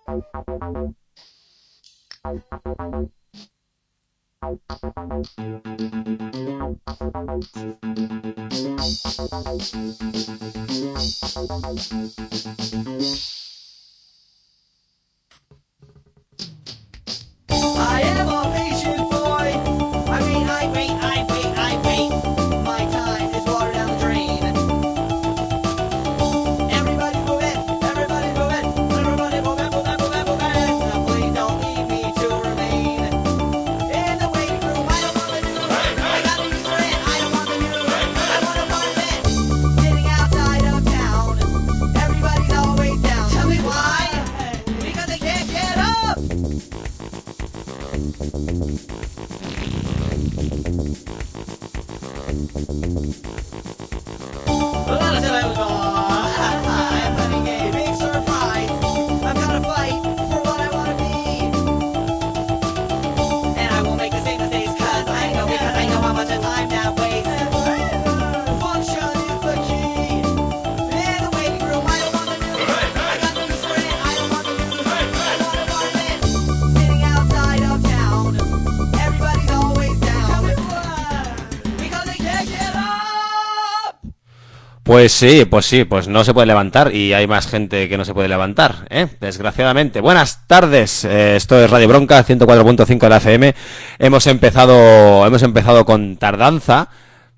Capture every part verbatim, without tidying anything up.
I am a patient boy. I wait, I wait, I wait, I wait. My time is water down the drain. Everybody's moving, everybody's moving, everybody's moving, moving, moving, moving. Now please don't leave me to remain in the waiting room. I don't want the news. I got the news for it. I don't want the news. I want a part of it. Sitting outside of town. Everybody's always down. Tell me why? Because they can't get up. Well, I said I was wrong. I'm having a big surprise. I've got to fight for what I want to be. And I won't make the same mistakes because I know, because I know how much of time that wastes. Function is the key. In the waiting room, I don't want the news. I got the news for it. I don't want the news. I want a part of it. Sitting outside of town. Everybody's always down. Because they can't get up. Pues sí, pues sí, pues no se puede levantar y hay más gente que no se puede levantar, ¿eh? Desgraciadamente. Buenas tardes, eh, esto es Radio Bronca, ciento cuatro punto cinco de la F M. Hemos empezado, hemos empezado con tardanza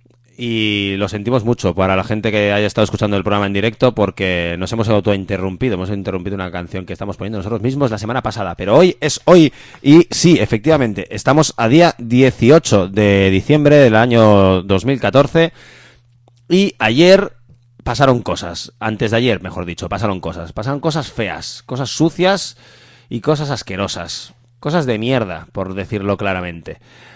y lo sentimos mucho para la gente que haya estado escuchando el programa en directo porque nos hemos autointerrumpido, hemos interrumpido una canción que estamos poniendo nosotros mismos la semana pasada, pero hoy es hoy y sí, efectivamente, estamos a día dieciocho de diciembre del año dos mil catorce y ayer pasaron cosas, antes de ayer, mejor dicho, pasaron cosas, pasaron cosas feas, cosas sucias y cosas asquerosas, cosas de mierda, por decirlo claramente.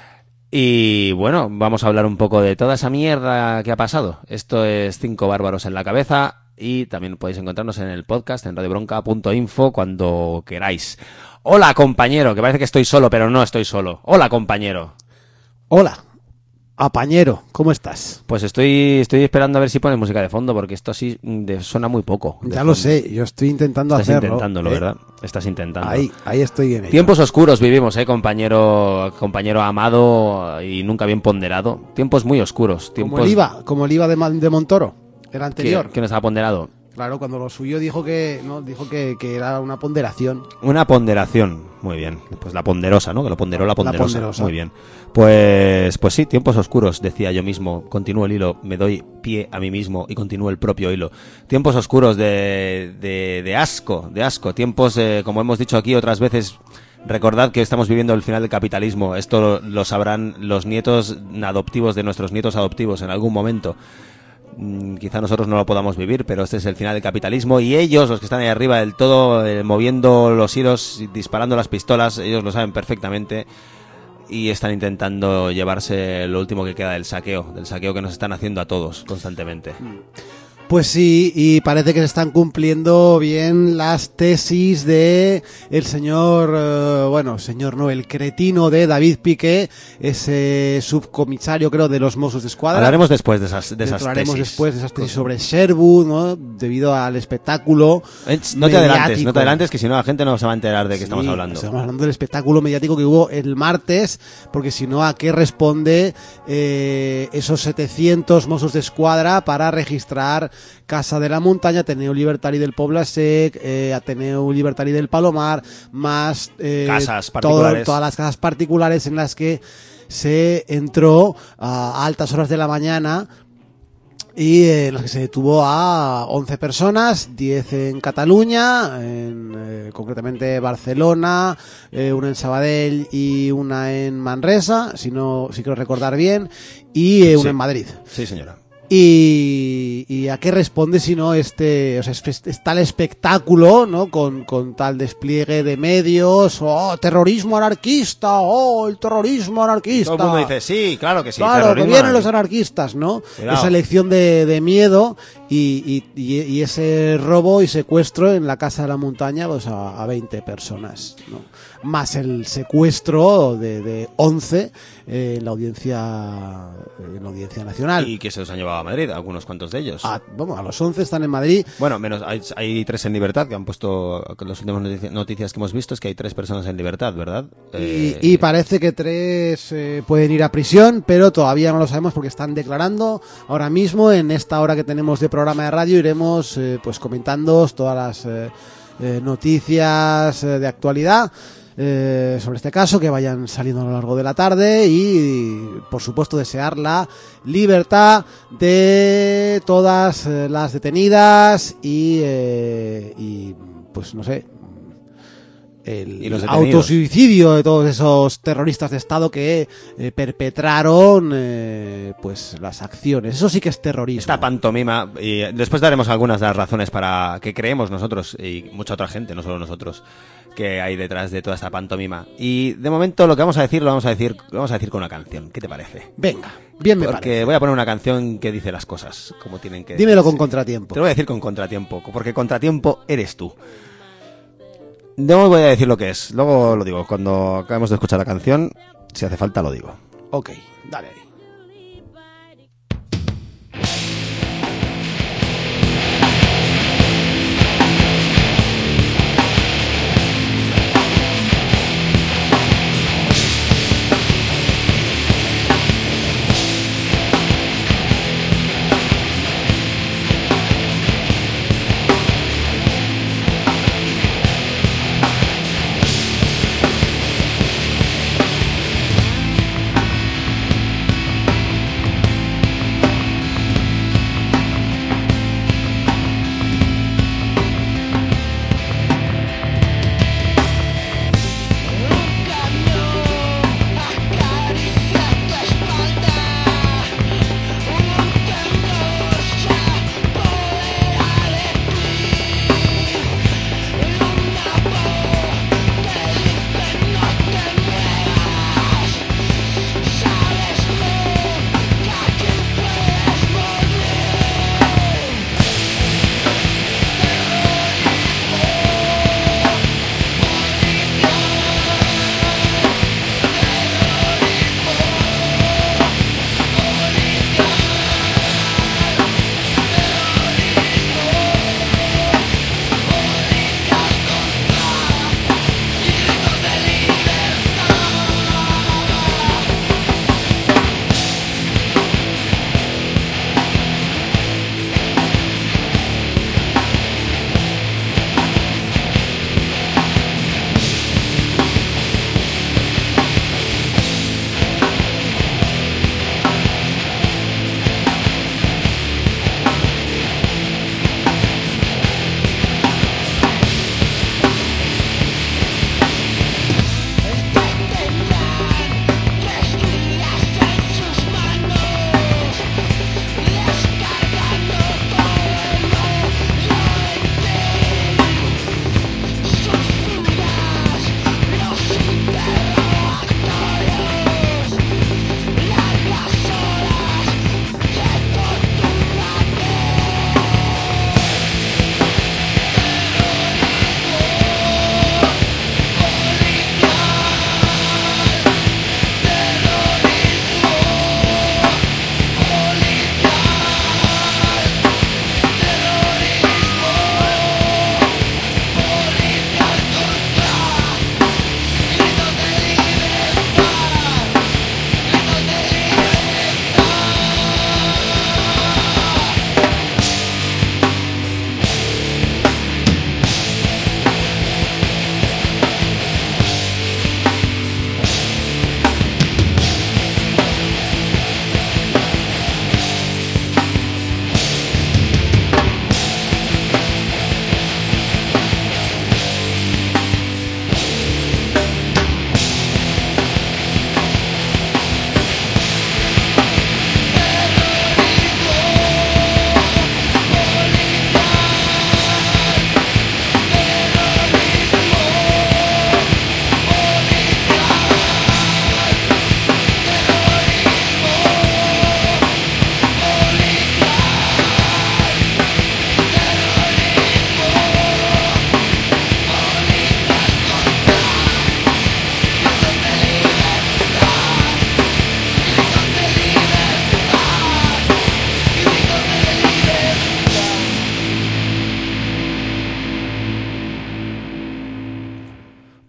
Y bueno, vamos a hablar un poco de toda esa mierda que ha pasado. Esto es Cinco Bárbaros en la Cabeza y también podéis encontrarnos en el podcast en radio bronca punto info cuando queráis. Hola, compañero, que parece que estoy solo, pero no estoy solo. Hola, compañero. Hola, apañero, ¿cómo estás? Pues estoy estoy esperando a ver si pones música de fondo, porque esto así de, suena muy poco. Ya fondo. lo sé, yo estoy intentando Estás hacerlo. intentándolo, ¿eh? ¿verdad? Estás intentando. Ahí, ahí estoy en ello. Tiempos oscuros vivimos, eh, compañero, compañero amado y nunca bien ponderado. Tiempos muy oscuros. Tiempos... Como el IVA, como el IVA de, Ma- de Montoro, el anterior. ¿Quién estaba ponderado? Claro, cuando lo suyo dijo que no dijo que, que era una ponderación. Una ponderación, muy bien. Pues la ponderosa, ¿no? Que lo ponderó la ponderosa. La ponderosa. Muy bien. Pues, pues sí, tiempos oscuros, decía yo mismo. Continúo el hilo, me doy pie a mí mismo y continúo el propio hilo. Tiempos oscuros de, de, de asco, de asco. Tiempos, eh, como hemos dicho aquí otras veces. Recordad que estamos viviendo el final del capitalismo. Esto lo, lo sabrán los nietos adoptivos de nuestros nietos adoptivos en algún momento. Mm, quizá nosotros no lo podamos vivir, pero este es el final del capitalismo y ellos, los que están ahí arriba del todo, eh, moviendo los hilos, disparando las pistolas, ellos lo saben perfectamente y están intentando llevarse lo último que queda del saqueo, del saqueo que nos están haciendo a todos constantemente. Pues sí, y parece que se están cumpliendo bien las tesis de el señor, eh, bueno, señor no, el cretino de David Piqué, ese subcomisario, creo, de los Mossos d'Esquadra. Hablaremos después de esas, de esas Hablaremos tesis. después de esas tesis sobre Sherwood, ¿no? Debido al espectáculo Eh, No te adelantes, mediático. no te adelantes, que si no la gente no se va a enterar de qué Sí, estamos hablando. Estamos hablando del espectáculo mediático que hubo el martes, porque si no, ¿a qué responde eh, esos setecientos Mossos d'Esquadra para registrar Casa de la Montaña, Ateneo Libertari del Poblasec, eh, Ateneo Libertari del Palomar, más eh, Casas todo- particulares. todas las casas particulares en las que se entró a altas horas de la mañana y eh, en las que se detuvo a once personas, diez en Cataluña, en, eh, concretamente Barcelona, eh, una en Sabadell y una en Manresa, si no, si quiero recordar bien, y eh, una Sí. en Madrid. Sí, señora. Y, y a qué responde si no este, o sea, es, es tal espectáculo, ¿no? Con, con tal despliegue de medios, oh, terrorismo anarquista, oh, el terrorismo anarquista. Todo el mundo dice, sí, claro que sí. Claro, que terrorismo vienen anarquista. los anarquistas, ¿no? Cuidado. Esa lección de, de miedo y, y, y, y ese robo y secuestro en la Casa de la Montaña, pues a, a veinte personas, ¿no? Más el secuestro de, de once eh, en la audiencia en la audiencia nacional. Y que se los han llevado a Madrid, algunos cuantos de ellos. A, vamos, a los once están en Madrid. Bueno, menos hay, hay tres en libertad, que han puesto, que las últimas notici- noticias que hemos visto es que hay tres personas en libertad, ¿verdad? Eh, Y, y parece que tres eh, pueden ir a prisión, pero todavía no lo sabemos porque están declarando. Ahora mismo, en esta hora que tenemos de programa de radio, iremos eh, pues comentando todas las eh, eh, noticias eh, de actualidad eh, sobre este caso que vayan saliendo a lo largo de la tarde y, por supuesto, desear la libertad de todas eh, las detenidas y, eh, y pues no sé, el Y los detenidos. autosuicidio de todos esos terroristas de Estado que eh, perpetraron eh, pues las acciones. Eso sí que es terrorismo. Esta pantomima, y después daremos algunas de las razones para que creemos nosotros y mucha otra gente, no solo nosotros, que hay detrás de toda esta pantomima. Y de momento lo que vamos a decir lo vamos a decir, lo vamos a decir con una canción. ¿Qué te parece? Venga, bien me Porque parece. voy a poner una canción que dice las cosas como tienen que Dímelo con decirse. contratiempo. Te lo voy a decir con contratiempo, porque contratiempo eres tú. No voy a decir lo que es, luego lo digo. Cuando acabemos de escuchar la canción, si hace falta lo digo. Ok, dale ahí. Thank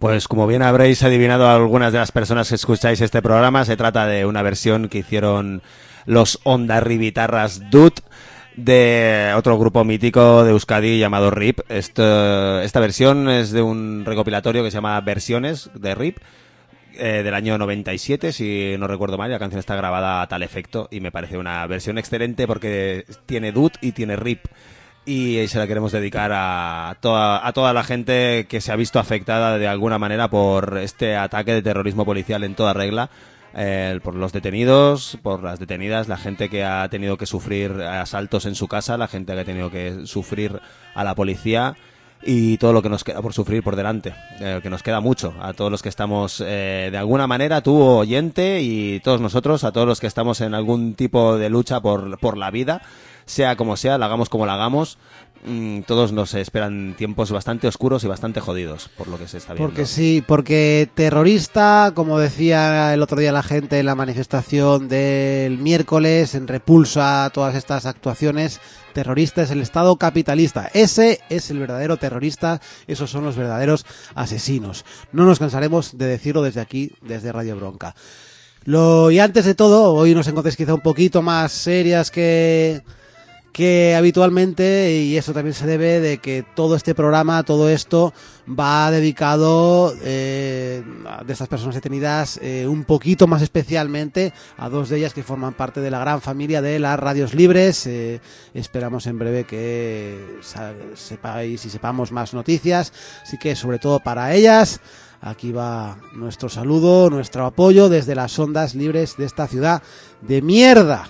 Pues como bien habréis adivinado algunas de las personas que escucháis este programa, se trata de una versión que hicieron los Hondarribitarras Dut de otro grupo mítico de Euskadi llamado R I P. Esto, esta versión es de un recopilatorio que se llama Versiones de R I P, eh, del año noventa y siete, si no recuerdo mal. La canción está grabada a tal efecto y me parece una versión excelente porque tiene Dut y tiene R I P. Y se la queremos dedicar a toda, a toda la gente que se ha visto afectada de alguna manera por este ataque de terrorismo policial en toda regla, eh, por los detenidos, por las detenidas, la gente que ha tenido que sufrir asaltos en su casa, la gente que ha tenido que sufrir a la policía y todo lo que nos queda por sufrir por delante, eh, que nos queda mucho, a todos los que estamos eh, de alguna manera, tú oyente y todos nosotros, a todos los que estamos en algún tipo de lucha por, por la vida, sea como sea, la hagamos como la hagamos, mmm, todos nos esperan tiempos bastante oscuros y bastante jodidos, por lo que se está viendo. Porque sí, porque terrorista, como decía el otro día la gente en la manifestación del miércoles, en repulsa a todas estas actuaciones, terrorista es el Estado capitalista. Ese es el verdadero terrorista, esos son los verdaderos asesinos. No nos cansaremos de decirlo desde aquí, desde Radio Bronca. Lo, y antes de todo, hoy nos encontréis quizá un poquito más serias que... que habitualmente, y eso también se debe de que todo este programa, todo esto va dedicado eh, de estas personas detenidas eh, un poquito más especialmente a dos de ellas que forman parte de la gran familia de las radios libres. Eh, esperamos en breve que sepáis y sepamos más noticias, así que sobre todo para ellas aquí va nuestro saludo, nuestro apoyo desde las ondas libres de esta ciudad de mierda.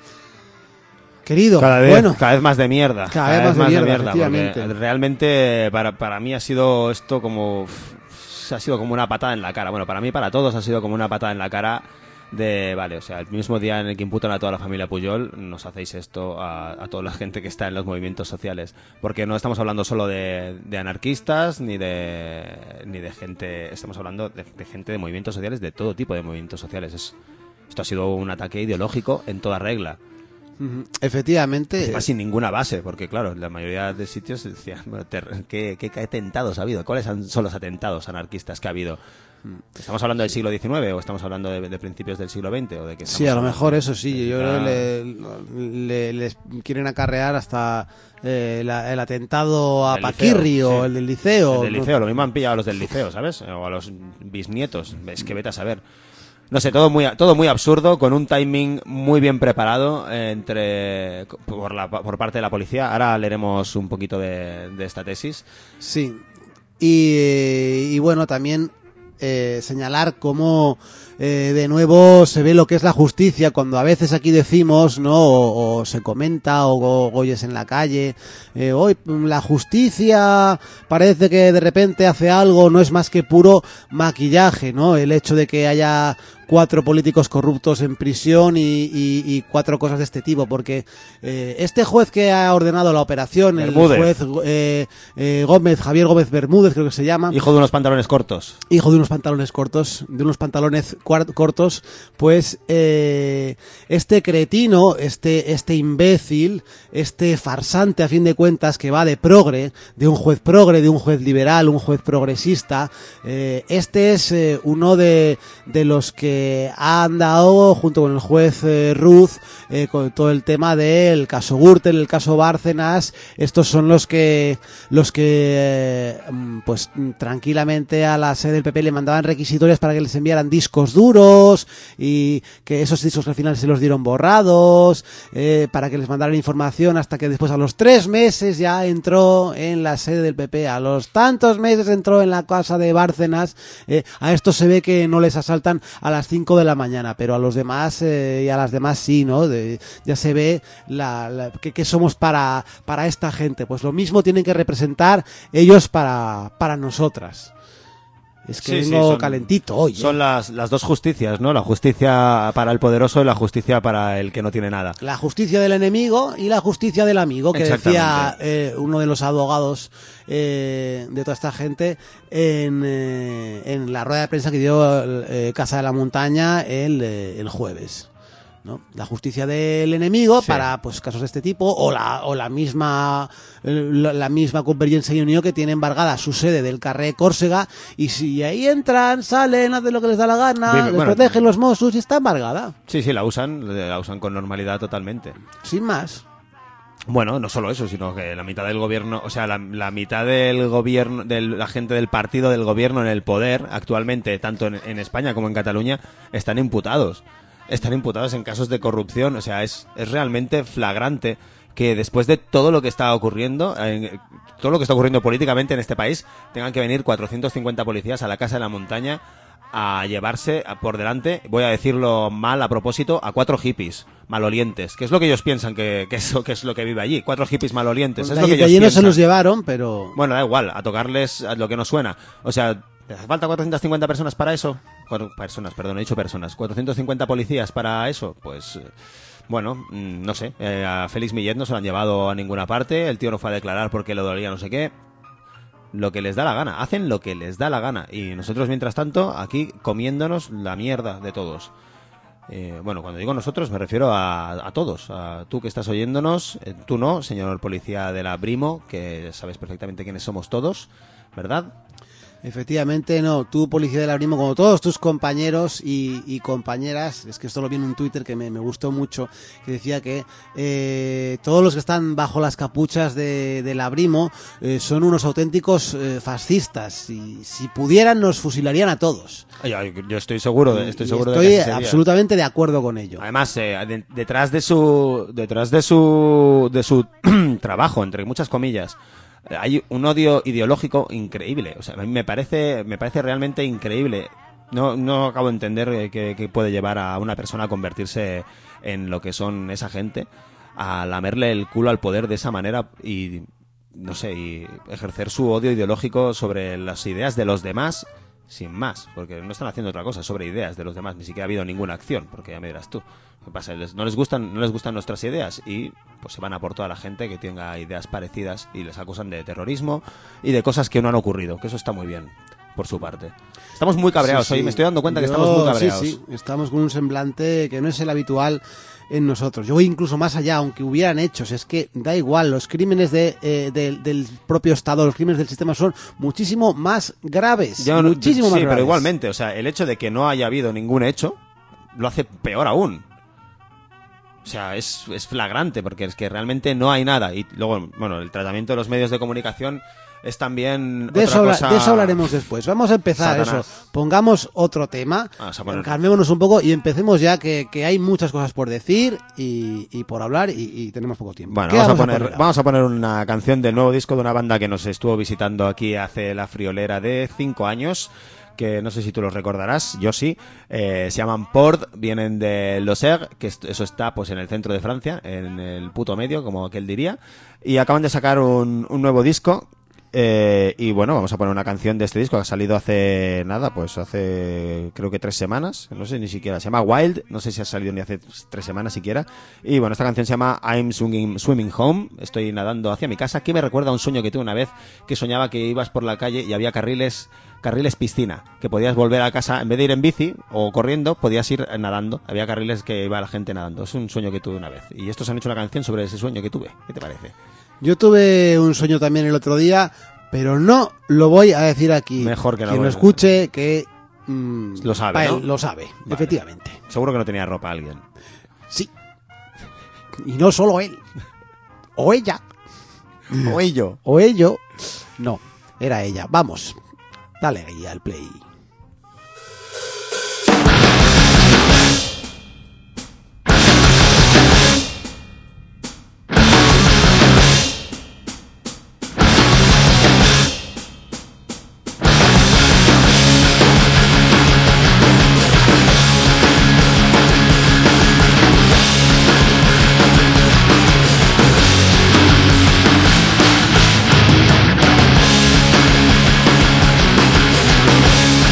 Querido, cada vez, bueno, cada vez más de mierda. Cada, cada vez más, más de mierda, de mierda porque realmente para, para mí ha sido esto como... ha sido como una patada en la cara. Bueno, para mí, para todos ha sido como una patada en la cara de... Vale, o sea, el mismo día en el que imputan a toda la familia Pujol, nos hacéis esto a, a toda la gente que está en los movimientos sociales. Porque no estamos hablando solo de, de anarquistas, ni de ni de gente... Estamos hablando de, de gente de movimientos sociales, de todo tipo de movimientos sociales. Es, esto ha sido un ataque ideológico en toda regla. Efectivamente. Además, sin ninguna base, porque claro, la mayoría de sitios decían, bueno, ter- ¿qué, qué atentados ha habido? ¿Cuáles han, son los atentados anarquistas que ha habido? ¿Estamos hablando del siglo diecinueve o estamos hablando de, de principios del siglo veinte? ¿O de qué sí, a lo mejor eso sí. De, yo creo que le, le, les quieren acarrear hasta eh, la, el atentado a Paquirri liceo, o sí. el del liceo. El del liceo, lo mismo han pillado a los del liceo, ¿sabes? O a los bisnietos. Es que vete a saber. No sé, todo muy todo muy absurdo, con un timing muy bien preparado eh, entre por, la, por parte de la policía. Ahora leeremos un poquito de, de esta tesis. Sí, y, y bueno, también eh, señalar cómo eh, de nuevo se ve lo que es la justicia, cuando a veces aquí decimos, ¿no? O, o se comenta, o, o oyes en la calle, eh, hoy la justicia parece que de repente hace algo, no es más que puro maquillaje, ¿no? El hecho de que haya cuatro políticos corruptos en prisión y, y, y cuatro cosas de este tipo, porque eh, este juez que ha ordenado la operación, Bermúdez. el juez eh, eh, Gómez, Javier Gómez Bermúdez creo que se llama, hijo de unos pantalones cortos, hijo de unos pantalones cortos, de unos pantalones cortos, pues eh, este cretino, este este imbécil, este farsante a fin de cuentas que va de progre, de un juez progre, de un juez liberal, un juez progresista, eh, este es eh, uno de, de los que han dado, junto con el juez eh, Ruz, eh, con todo el tema del caso Gürtel, el caso Bárcenas. Estos son los que los que eh, pues tranquilamente a la sede del P P le mandaban requisitorias para que les enviaran discos duros y que esos discos al final se los dieron borrados, eh, para que les mandaran información, hasta que después a los tres meses ya entró en la sede del P P, a los tantos meses entró en la casa de Bárcenas. Eh, a estos se ve que no les asaltan a las cinco de la mañana, pero a los demás eh, y a las demás sí, ¿no? De, ya se ve la, la, que, que somos para, para esta gente. Pues lo mismo tienen que representar ellos para, para nosotras. Es que sí, vengo sí, son, calentito hoy. Son ¿eh? las, las dos justicias, ¿no? La justicia para el poderoso y la justicia para el que no tiene nada. La justicia del enemigo y la justicia del amigo, que decía eh, uno de los abogados eh, de toda esta gente en, eh, en la rueda de prensa que dio eh, Casa de la Montaña el, eh, el jueves. ¿no? La justicia del enemigo Sí. para pues casos de este tipo, o la, o la misma la, la misma Convergencia y Unió que tiene embargada su sede del carrer Córcega, y si ahí entran, salen, hacen lo que les da la gana, Bien, les bueno, protegen los Mossos y está embargada, Sí, sí, la usan, la usan con normalidad totalmente. sin más. Bueno, no solo eso, sino que la mitad del gobierno, o sea, la, la mitad del gobierno, de la gente del partido del gobierno en el poder actualmente, tanto en, en España como en Cataluña, están imputados. Están imputados en casos de corrupción. O sea, es, es realmente flagrante que después de todo lo que está ocurriendo, eh, todo lo que está ocurriendo políticamente en este país, tengan que venir cuatrocientos cincuenta policías a la Casa de la Montaña a llevarse a- por delante, voy a decirlo mal a propósito, a cuatro hippies malolientes, que es lo que ellos piensan que, que, es, que es lo que vive allí, cuatro hippies malolientes, Pues es de lo que allí, de ellos allí no se piensan. los llevaron, pero Bueno, da igual, a tocarles a lo que nos suena. O sea, ¿te hace falta cuatrocientas cincuenta personas para eso? Cuatro personas, perdón, he dicho personas. ¿cuatrocientos cincuenta policías para eso? Pues, eh, bueno, mm, no sé. Eh, a Félix Millet no se lo han llevado a ninguna parte. El tío no fue a declarar porque le dolía no sé qué. Lo que les da la gana. Hacen lo que les da la gana. Y nosotros, mientras tanto, aquí comiéndonos la mierda de todos. Eh, bueno, cuando digo nosotros me refiero a, a todos, a tú que estás oyéndonos, eh, tú no, señor policía de la Brimo, que sabes perfectamente quiénes somos todos, ¿verdad? efectivamente no. Tú, policía del Abrimo, como todos tus compañeros y, y compañeras, es que esto lo vi en un Twitter que me, me gustó mucho, que decía que eh, todos los que están bajo las capuchas de, del Abrimo eh, son unos auténticos eh, fascistas, y si pudieran nos fusilarían a todos. Yo, yo estoy seguro, de, estoy Y seguro estoy de que así sería. absolutamente de acuerdo con ello. Además, eh, de- detrás de su detrás de su de su trabajo, entre muchas comillas, eh, hay un odio ideológico increíble. O sea, a mí me parece me parece realmente increíble. No no acabo de entender eh, que, que puede llevar a una persona a convertirse en lo que son esa gente, a lamerle el culo al poder de esa manera y no sé, y ejercer su odio ideológico sobre las ideas de los demás. Sin más, porque no están haciendo otra cosa sobre ideas de los demás, ni siquiera ha habido ninguna acción, porque ya me dirás tú. ¿Qué pasa? Les- no les gustan, no les gustan nuestras ideas y pues se van a por toda la gente que tenga ideas parecidas y les acusan de terrorismo y de cosas que no han ocurrido, que eso está muy bien, por su parte. Estamos muy cabreados Sí, sí. hoy, me estoy dando cuenta que Yo- estamos muy cabreados. Sí, sí, estamos con un semblante que no es el habitual en nosotros. Yo voy incluso más allá, aunque hubieran hechos, es que da igual, los crímenes de, eh, del, del propio Estado, los crímenes del sistema son muchísimo más graves. Yo no- muchísimo sí, más pero graves. igualmente, o sea, el hecho de que no haya habido ningún hecho lo hace peor aún. O sea, es, es flagrante, porque es que realmente no hay nada. Y luego, bueno, el tratamiento de los medios de comunicación es también De otra eso, habla- cosa... de eso hablaremos después. Vamos a empezar Satanás. eso. Pongamos otro tema, Vamos a poner- calmémonos un poco y empecemos ya, que, que hay muchas cosas por decir y, y por hablar, y, y tenemos poco tiempo. Bueno, ¿Qué vamos a, poner, ahora? vamos a poner una canción del nuevo disco de una banda que nos estuvo visitando aquí hace la friolera de cinco años, que no sé si tú los recordarás, yo sí. Eh, se llaman Port, vienen de Loser, que est- eso está pues en el centro de Francia, en el puto medio, como aquel diría, y acaban de sacar un, un nuevo disco. Eh, y bueno, vamos a poner una canción de este disco que ha salido hace nada, pues hace creo que tres semanas, no sé ni siquiera, se llama Wild, no sé si ha salido ni hace tres semanas siquiera. Y bueno, esta canción se llama I'm Swimming, Swimming Home, estoy nadando hacia mi casa, que me recuerda a un sueño que tuve una vez, que soñaba que ibas por la calle y había carriles carriles piscina, que podías volver a casa, en vez de ir en bici o corriendo, podías ir nadando, había carriles que iba la gente nadando. Es un sueño que tuve una vez, y estos han hecho una canción sobre ese sueño que tuve. ¿Qué te parece? Yo tuve un sueño también el otro día, pero no lo voy a decir aquí. Mejor que no Quien lo- lo escuche, que mm, Lo sabe, pa' él, ¿no? lo sabe, Vale. efectivamente. Seguro que no tenía ropa alguien. Sí. Y no solo él. O ella. O ello. O ello. No, era ella. Vamos. Dale ahí al play. Thank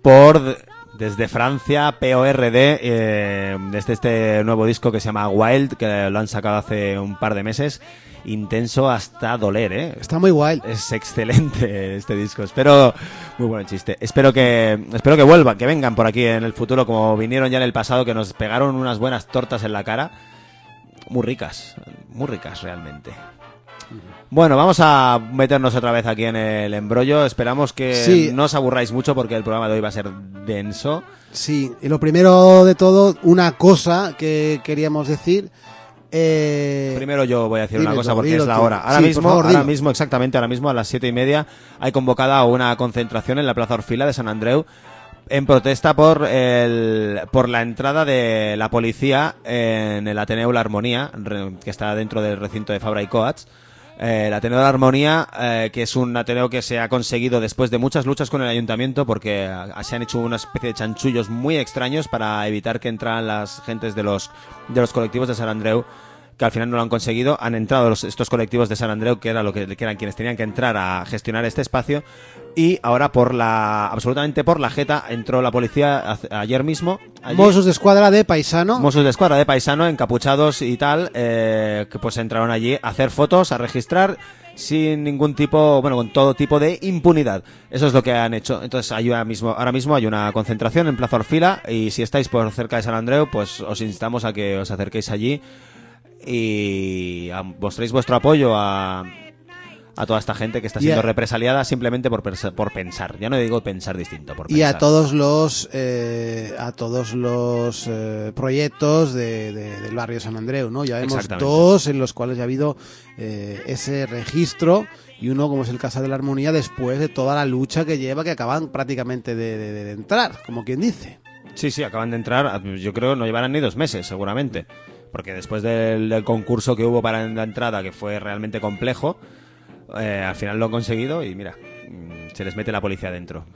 por desde Francia, P O R D, eh, desde este nuevo disco que se llama Wild, que lo han sacado hace un par de meses. Intenso hasta doler, ¿eh? Está muy guay. Es excelente este disco. Espero, muy buen chiste. Espero que, espero que vuelvan, que vengan por aquí en el futuro, como vinieron ya en el pasado, que nos pegaron unas buenas tortas en la cara. Muy ricas, muy ricas realmente. Bueno, vamos a meternos otra vez aquí en el embrollo. Esperamos que Sí. no os aburráis mucho porque el programa de hoy va a ser denso. Sí, y lo primero de todo, una cosa que queríamos decir. Eh, Primero yo voy a decir una dilo cosa tú, porque dilo es la tú. hora. Ahora Sí, por mismo, favor, ahora dilo. mismo, exactamente, ahora mismo a las siete y media hay convocada una concentración en la Plaza Orfila de San Andreu en protesta por el por la entrada de la policía en el Ateneo La Armonía, re- que está dentro del recinto de Fabra y Coats. Eh, el Ateneo La Armonía, eh, que es un Ateneo que se ha conseguido después de muchas luchas con el ayuntamiento, porque ah, se han hecho una especie de chanchullos muy extraños para evitar que entraran las gentes de los de los colectivos de San Andreu, que al final no lo han conseguido. Han entrado los, estos colectivos de San Andreu, que era lo que, que eran quienes tenían que entrar a gestionar este espacio, y ahora por la absolutamente por la jeta entró la policía hace- ayer mismo. allí. Mossos de Escuadra de Paisano. Mossos de Escuadra de Paisano, encapuchados y tal, eh, que pues entraron allí a hacer fotos, a registrar, sin ningún tipo, bueno, con todo tipo de impunidad. Eso es lo que han hecho. Entonces, hay ahora mismo, ahora mismo hay una concentración en Plaza Orfila, y si estáis por cerca de San Andreu, pues os instamos a que os acerquéis allí y a- mostréis vuestro apoyo a, a toda esta gente que está Y siendo a- represaliada simplemente por, persa- por pensar. Ya no digo pensar distinto, por Y pensar. a todos los eh, a todos los eh, proyectos de, de- del barrio San Andreu, ¿no? Ya vemos Exactamente. dos en los cuales ya ha habido eh, ese registro, y uno como es el Casa de la Armonía, después de toda la lucha que lleva, que acaban prácticamente de, de- de entrar, como quien dice. Sí, sí, acaban de entrar, yo creo no llevarán ni dos meses, seguramente. Porque después del, del concurso que hubo para la entrada, que fue realmente complejo, eh, al final lo han conseguido y mira, mm, se les mete la policía dentro.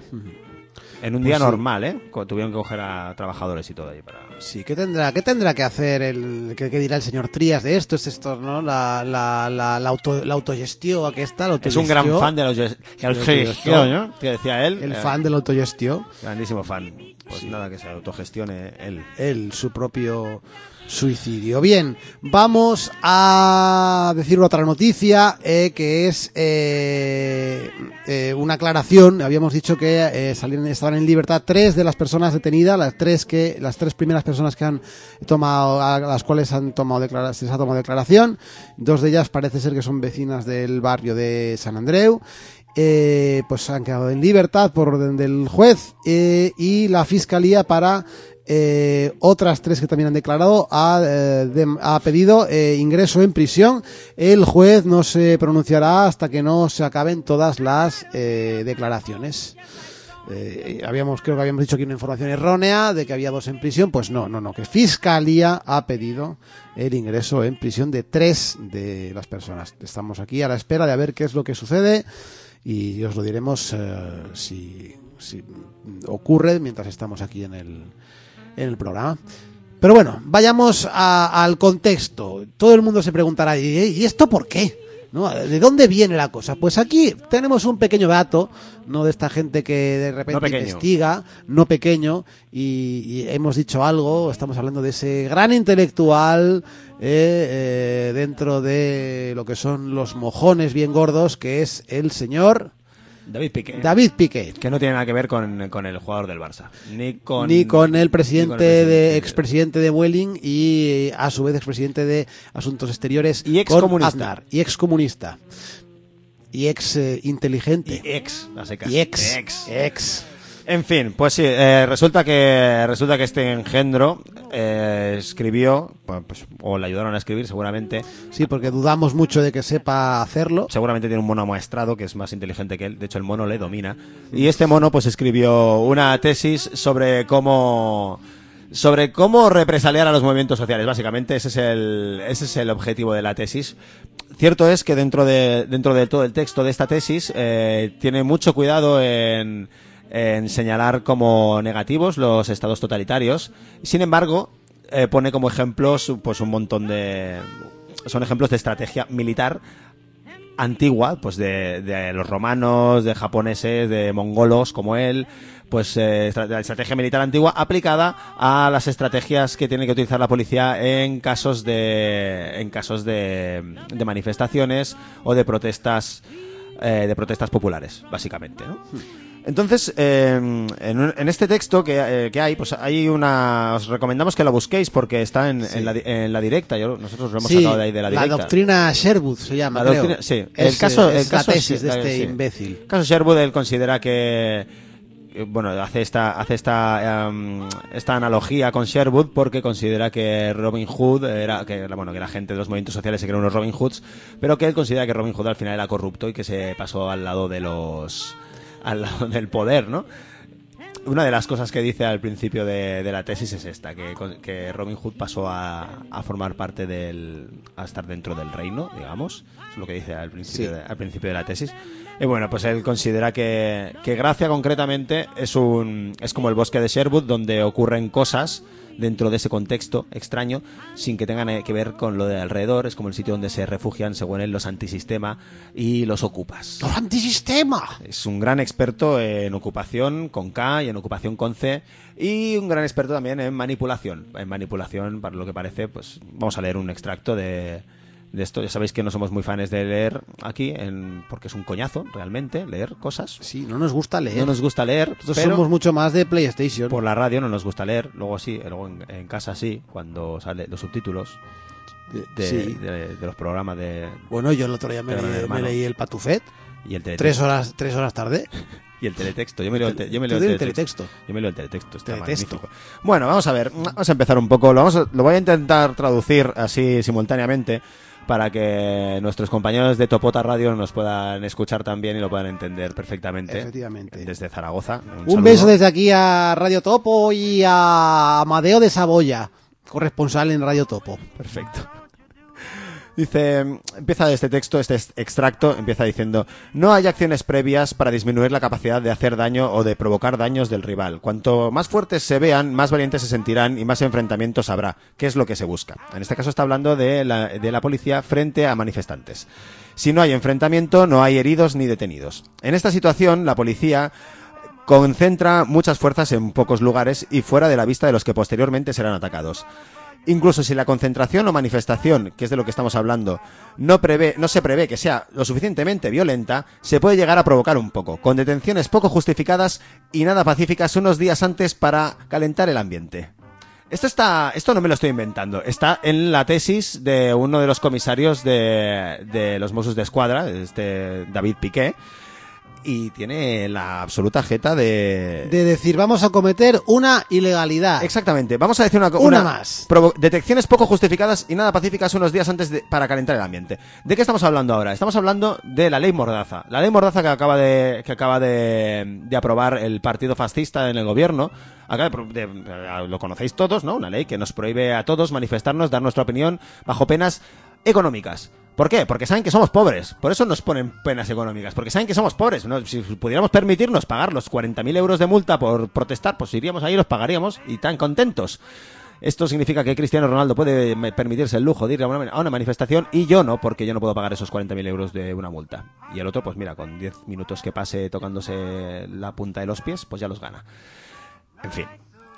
En un Pues día sí. normal, ¿eh? Co- Tuvieron que coger a trabajadores y todo ahí para... Sí, ¿qué tendrá, qué tendrá que hacer el, qué, qué dirá el señor Trías de esto? Es esto, ¿no? La, la, la, la, auto, la autogestión, aquí está, la Es un gran autogestión. fan de los... de los Sí, gestión, ¿no? Que decía él. El eh, fan de la autogestión. Grandísimo fan. Pues nada, que se autogestione él. Él, su propio suicidio. Bien, vamos a decir otra noticia, eh, que es eh, eh, una aclaración. Habíamos dicho que eh, salieron, estaban en libertad tres de las personas detenidas, las tres que las tres primeras personas que han tomado, a las cuales han tomado declara- se les ha tomado declaración. Dos de ellas parece ser que son vecinas del barrio de San Andreu. Eh, pues han quedado en libertad por orden del juez, eh, y la fiscalía, para eh, otras tres que también han declarado, ha, eh, de- ha pedido eh, ingreso en prisión. El juez no se pronunciará hasta que no se acaben todas las eh, declaraciones. Eh, habíamos, creo que habíamos dicho aquí una información errónea de que había dos en prisión. Pues no, no, no, que Fiscalía ha pedido el ingreso en prisión de tres de las personas. Estamos aquí a la espera de a ver qué es lo que sucede, y os lo diremos eh, si, si ocurre mientras estamos aquí en el, en el programa. Pero bueno, vayamos a- al contexto. Todo el mundo se preguntará, ¿y, y esto por qué? ¿No? ¿De dónde viene la cosa? Pues aquí tenemos un pequeño dato, no de esta gente que de repente No pequeño. investiga, no pequeño, y, y hemos dicho algo. Estamos hablando de ese gran intelectual eh, eh, dentro de lo que son los mojones bien gordos, que es el señor David Piqué. David Piqué. Que no tiene nada que ver con, con el jugador del Barça. Ni con, Ni con el presidente, ni con el presidente. de expresidente de Vueling, y a su vez expresidente de Asuntos Exteriores Y con excomunista. Aznar. Y excomunista. Y ex eh, inteligente. Y ex, a secas. Y ex. Ex. Ex. En fin, pues sí, eh, resulta que resulta que este engendro eh, escribió, bueno, pues, o le ayudaron a escribir seguramente. Sí, porque dudamos mucho de que sepa hacerlo. Seguramente tiene un mono amaestrado que es más inteligente que él. De hecho, el mono le domina. Y este mono, pues, escribió una tesis sobre cómo sobre cómo represaliar a los movimientos sociales. Básicamente, ese es el ese es el objetivo de la tesis. Cierto es que dentro de dentro de todo el texto de esta tesis eh, tiene mucho cuidado en en señalar como negativos los estados totalitarios. Sin embargo, eh, pone como ejemplos pues un montón de son ejemplos de estrategia militar antigua, pues de, de los romanos, de japoneses, de mongolos como él, pues eh, la estrategia militar antigua aplicada a las estrategias que tiene que utilizar la policía en casos de en casos de, de manifestaciones o de protestas eh, de protestas populares, básicamente, ¿no? Entonces, eh, en, un- en este texto que, eh, que hay, pues hay una... Os recomendamos que lo busquéis porque está en, en, la, di- en la directa. Yo, nosotros lo hemos Sí, sacado de ahí de la directa. doctrina Sherwood se llama, La creo. doctrina- sí. Es, El caso, eh, el es la caso tesis de sí, este sí. imbécil. El caso Sherwood, él considera que eh, bueno, hace esta hace esta em, esta analogía con Sherwood porque considera que Robin Hood era que era, bueno, que la gente de los movimientos sociales se creó unos Robin Hoods, pero que él considera que Robin Hood al final era corrupto y que se pasó al lado de los al lado del poder, ¿no? Una de las cosas que dice al principio de, de la tesis es esta, que, que Robin Hood pasó a, a formar parte del... a estar dentro del reino, digamos. Eso es lo que dice al principio, Sí. de, al principio de la tesis. Y bueno, pues él considera que, que Gracia concretamente es un es como el bosque de Sherwood, donde ocurren cosas dentro de ese contexto extraño sin que tengan eh, que ver con lo de alrededor. Es como el sitio donde se refugian, según él, los antisistema y los ocupas. ¡Los antisistema! Es un gran experto en ocupación con K y en ocupación con C, y un gran experto también en manipulación. En manipulación, para lo que parece, pues vamos a leer un extracto de, de esto. Ya sabéis que no somos muy fans de leer aquí, en, porque es un coñazo, realmente, leer cosas. Sí, no nos gusta leer. No nos gusta leer, Nosotros pero somos mucho más de PlayStation. por la radio no nos gusta leer. Luego sí, luego en, en casa sí, cuando sale los subtítulos de, Sí. de- de los programas de Bueno, yo el otro día me, Gran leí- me Hermano. leí el Patufet. y el teletexto. Tres horas, tres horas tarde. Y el teletexto. Yo me leo el, te- yo me Tú leo el tienes teletexto. teletexto. Yo me leo el teletexto. Está Teletexto. magnífico. Bueno, vamos a ver. Vamos a empezar un poco. Lo, vamos a- lo voy a intentar traducir así simultáneamente para que nuestros compañeros de Topota Radio nos puedan escuchar también y lo puedan entender perfectamente. Efectivamente. Desde Zaragoza. Un, Un saludo. beso desde aquí a Radio Topo y a Amadeo de Saboya, corresponsal en Radio Topo. Perfecto. Dice, empieza este texto, este extracto, empieza diciendo: no hay acciones previas para disminuir la capacidad de hacer daño o de provocar daños del rival. Cuanto más fuertes se vean, más valientes se sentirán y más enfrentamientos habrá, que es lo que se busca. En este caso está hablando de la, de la policía frente a manifestantes. Si no hay enfrentamiento, no hay heridos ni detenidos. En esta situación, la policía concentra muchas fuerzas en pocos lugares y fuera de la vista de los que posteriormente serán atacados. Incluso si la concentración o manifestación, que es de lo que estamos hablando, no prevé, no se prevé que sea lo suficientemente violenta, se puede llegar a provocar un poco, con detenciones poco justificadas y nada pacíficas unos días antes para calentar el ambiente. Esto está, esto no me lo estoy inventando, está en la tesis de uno de los comisarios de, de los Mossos de Escuadra, este David Piqué, y tiene la absoluta jeta de... De decir, vamos a cometer una ilegalidad. Exactamente, vamos a decir una cosa. Una más. Detecciones poco justificadas y nada pacíficas unos días antes de, para calentar el ambiente. ¿De qué estamos hablando ahora? Estamos hablando de la ley Mordaza. La ley Mordaza que acaba de, que acaba de, de aprobar el partido fascista en el gobierno. Acaba de, de- lo conocéis todos, ¿no? Una ley que nos prohíbe a todos manifestarnos, dar nuestra opinión bajo penas económicas. ¿Por qué? Porque saben que somos pobres. Por eso nos ponen penas económicas. Porque saben que somos pobres. ¿No? Si pudiéramos permitirnos pagar los cuarenta mil euros de multa por protestar, pues iríamos ahí y los pagaríamos y tan contentos. Esto significa que Cristiano Ronaldo puede permitirse el lujo de ir a una, a una manifestación y yo no, porque yo no puedo pagar esos cuarenta mil euros de una multa. Y el otro, pues mira, con diez minutos que pase tocándose la punta de los pies, pues ya los gana. En fin.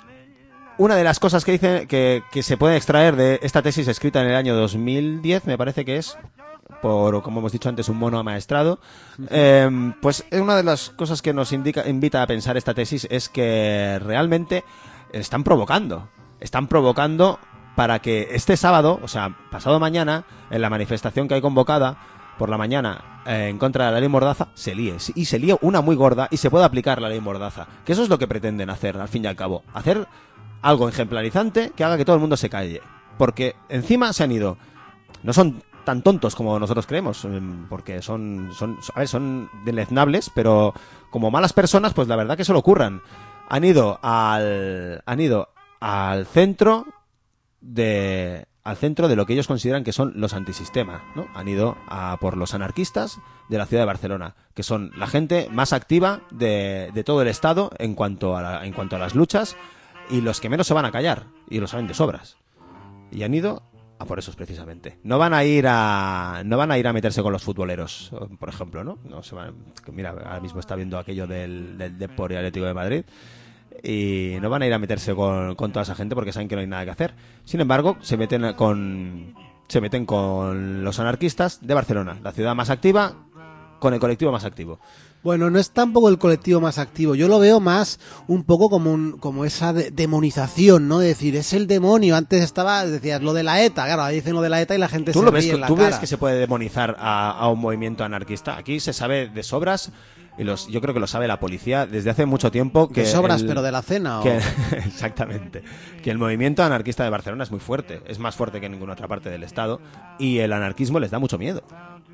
Una de las cosas que dice que, que se puede extraer de esta tesis escrita en el año dos mil diez, me parece que es, por, como hemos dicho antes, un mono amaestrado, eh, pues una de las cosas que nos indica, invita a pensar esta tesis es que realmente están provocando, están provocando para que este sábado, o sea, pasado mañana, en la manifestación que hay convocada por la mañana eh, en contra de la ley Mordaza, se líe, y se líe una muy gorda y se pueda aplicar la ley Mordaza, que eso es lo que pretenden hacer, al fin y al cabo, hacer algo ejemplarizante que haga que todo el mundo se calle. Porque encima se han ido. No son tan tontos como nosotros creemos, porque son, son, a ver, son deleznables, pero como malas personas, pues la verdad que se lo ocurran. Han ido al, han ido al centro de, al centro de lo que ellos consideran que son los antisistema, ¿no? Han ido a por los anarquistas de la ciudad de Barcelona, que son la gente más activa de, de todo el estado en cuanto a la, en cuanto a las luchas, y los que menos se van a callar, y lo saben de sobras. Y han ido a por esos precisamente. No van a ir a no van a ir a meterse con los futboleros, por ejemplo, ¿no? No se van, mira, ahora mismo está viendo aquello del, del Depor y Atlético de Madrid y no van a ir a meterse con, con toda esa gente porque saben que no hay nada que hacer. Sin embargo, se meten con se meten con los anarquistas de Barcelona, la ciudad más activa, con el colectivo más activo. Bueno, no es tampoco el colectivo más activo. Yo lo veo más un poco como un, como esa de- demonización, ¿no? De decir, es el demonio. Antes estaba, decías, lo de la ETA. Claro, ahí dicen lo de la ETA y la gente ¿Tú se lo ves? ríe en la ¿Tú cara. ves que se puede demonizar a, a un movimiento anarquista? Aquí se sabe de sobras y los, yo creo que lo sabe la policía desde hace mucho tiempo que De sobras, el- pero de la cena. ¿o? que- exactamente, que el movimiento anarquista de Barcelona es muy fuerte, es más fuerte que en ninguna otra parte del estado y el anarquismo les da mucho miedo.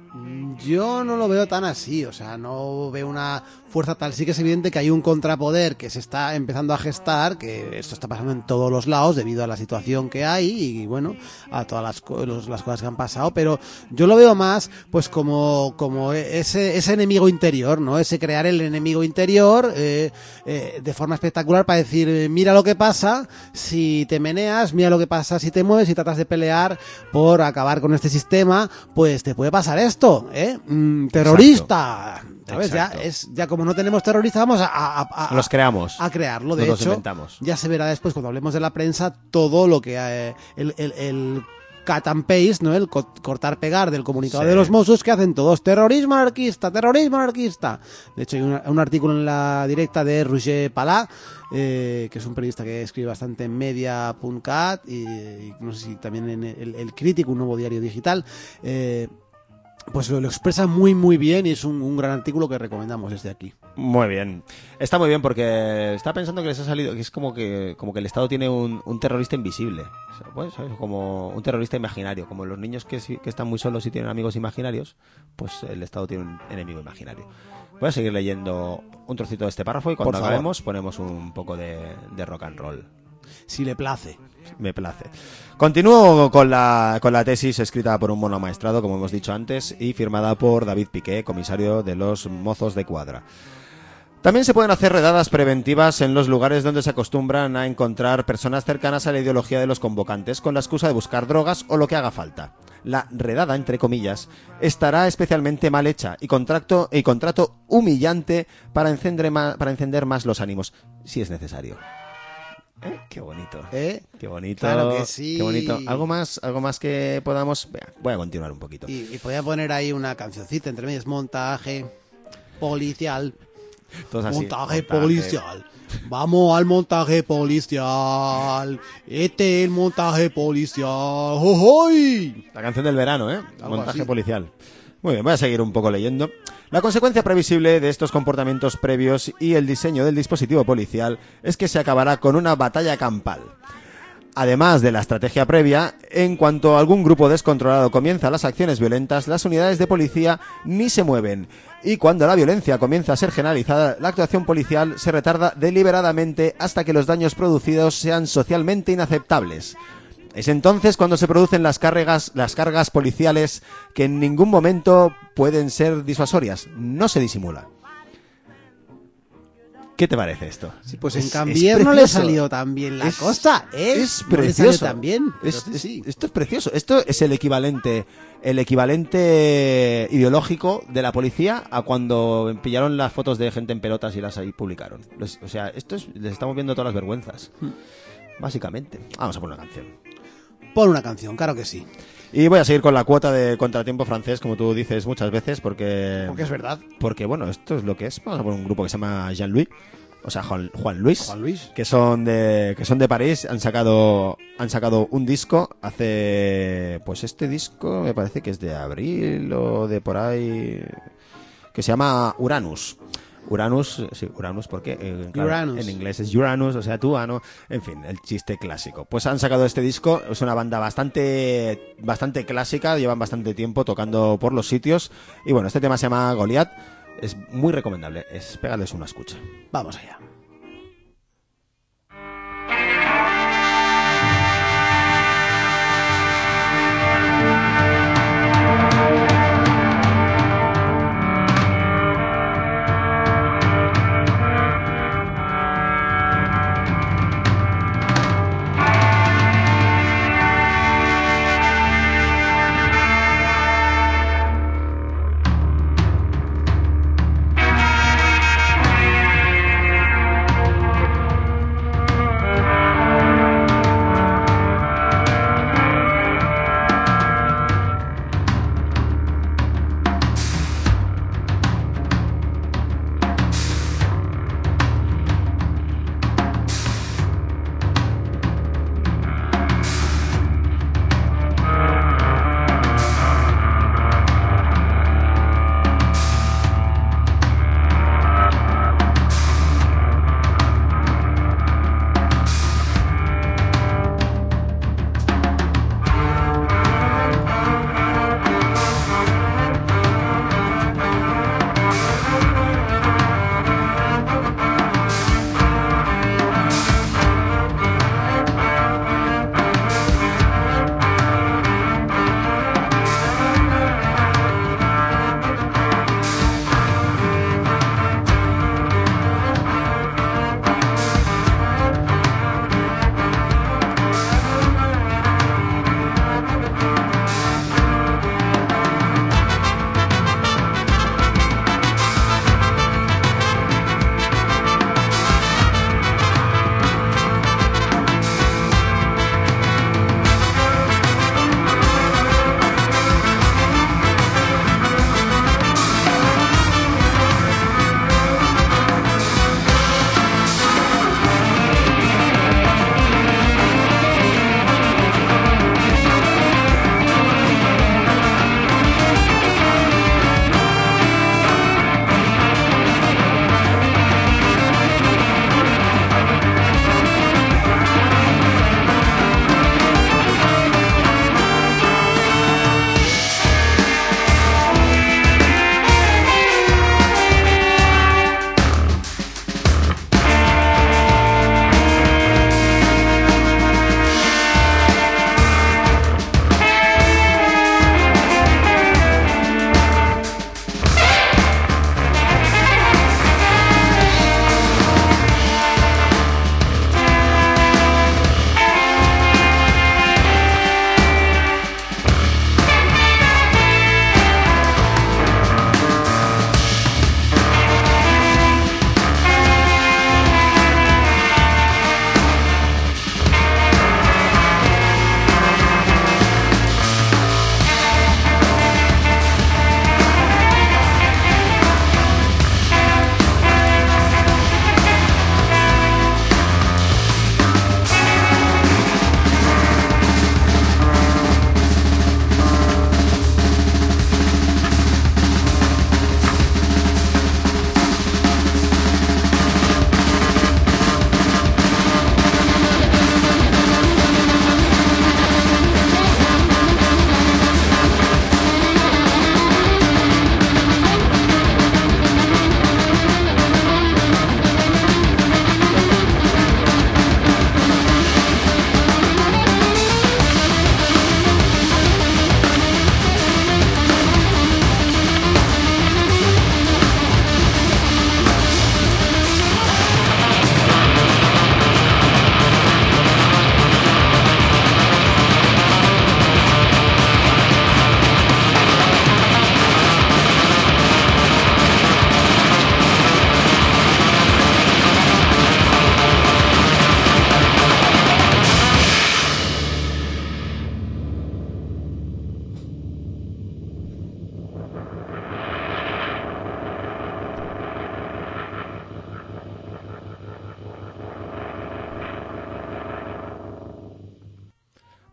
Yo no lo veo tan así, o sea, no veo una fuerza tal. Sí que es evidente que hay un contrapoder que se está empezando a gestar, que esto está pasando en todos los lados debido a la situación que hay y, bueno, a todas las, co- los- las cosas que han pasado, pero yo lo veo más pues como, como ese, ese enemigo interior, ¿no? Ese crear el enemigo interior eh, eh, de forma espectacular para decir, eh, mira lo que pasa si te meneas, mira lo que pasa si te mueves y tratas de pelear por acabar con este sistema, pues te puede pasar esto, ¿eh? Mm, terrorista, ¿sabes? Ya, Exacto. es, ya como no tenemos terroristas, vamos a, a- a- a- Los creamos. a crearlo. De Nos los hecho, inventamos. ya se verá después cuando hablemos de la prensa todo lo que eh, el, el, el cut and paste, ¿no? El co- cortar pegar del comunicado Sí. de los Mossos que hacen todos terrorismo anarquista, terrorismo anarquista. De hecho hay un, un artículo en la directa de Roger Palà, eh, que es un periodista que escribe bastante en media punto cat y, y no sé si también en el, el Crítico, un nuevo diario digital. Eh, pues lo, lo expresa muy muy bien y es un, un gran artículo que recomendamos desde aquí. Muy bien. Está muy bien porque está pensando que les ha salido, que es como que como que el Estado tiene un, un terrorista invisible. O sea, pues, ¿sabes? Como un terrorista imaginario. Como los niños que, sí- que están muy solos y tienen amigos imaginarios, pues el Estado tiene un enemigo imaginario. Voy a seguir leyendo un trocito de este párrafo y cuando Por favor. acabemos ponemos un poco de, de rock and roll. Si le place. Me place. Continúo con la, con la tesis escrita por un mono maestrado, como hemos dicho antes, y firmada por David Piqué, comisario de los Mozos de Cuadra. También se pueden hacer redadas preventivas en los lugares donde se acostumbran a encontrar personas cercanas a la ideología de los convocantes con la excusa de buscar drogas o lo que haga falta. La redada, entre comillas, estará especialmente mal hecha y contrato, y contrato humillante para encender, más, para encender más los ánimos, si es necesario. ¿Eh? Qué bonito. ¿Eh? Qué bonito. Claro que sí. Qué bonito. ¿Algo más, algo más que podamos? Venga, voy a continuar un poquito. Y, y podía poner ahí una cancioncita entre medias, montaje policial. Todos así, montaje, policial. Vamos al montaje policial. Este es el montaje policial. ¡Jojoy! La canción del verano, ¿eh? Algo Montaje así. policial. Muy bien, voy a seguir un poco leyendo. La consecuencia previsible de estos comportamientos previos y el diseño del dispositivo policial es que se acabará con una batalla campal. Además de la estrategia previa, en cuanto algún grupo descontrolado comienza las acciones violentas, las unidades de policía ni se mueven. Y cuando la violencia comienza a ser generalizada, la actuación policial se retarda deliberadamente hasta que los daños producidos sean socialmente inaceptables. Es entonces cuando se producen las cargas, las cargas policiales que en ningún momento pueden ser disuasorias. No se disimula. ¿Qué te parece esto? Sí, pues Es- en es Cambier no le precioso. salió tan bien la Es- cosa, ¿eh? Es No le precioso. salió tan bien. Es- pero es- sí. Esto es precioso. Esto es el equivalente, el equivalente ideológico de la policía a cuando pillaron las fotos de gente en pelotas y las ahí publicaron. Les- o sea, esto es, les estamos viendo todas las vergüenzas. Hmm. Básicamente. Vamos a poner una canción. Pon una canción, claro que sí. Y voy a seguir con la cuota de contratiempo francés, como tú dices muchas veces, porque... Porque es verdad. Porque, bueno, esto es lo que es. Vamos a poner un grupo que se llama Jean-Louis, o sea, Juan, Juan Luis, Juan Luis. que son de que son de París. Han sacado han sacado un disco hace, pues este disco me parece que es de abril o de por ahí, que se llama Uranus. Uranus, sí, Uranus, porque eh, claro, Uranus. en inglés es Uranus, o sea, tú, ano, en fin, el chiste clásico. Pues han sacado este disco, es una banda bastante bastante clásica, llevan bastante tiempo tocando por los sitios, y bueno, este tema se llama Goliath, es muy recomendable, es pegarles una escucha. Vamos allá. Thank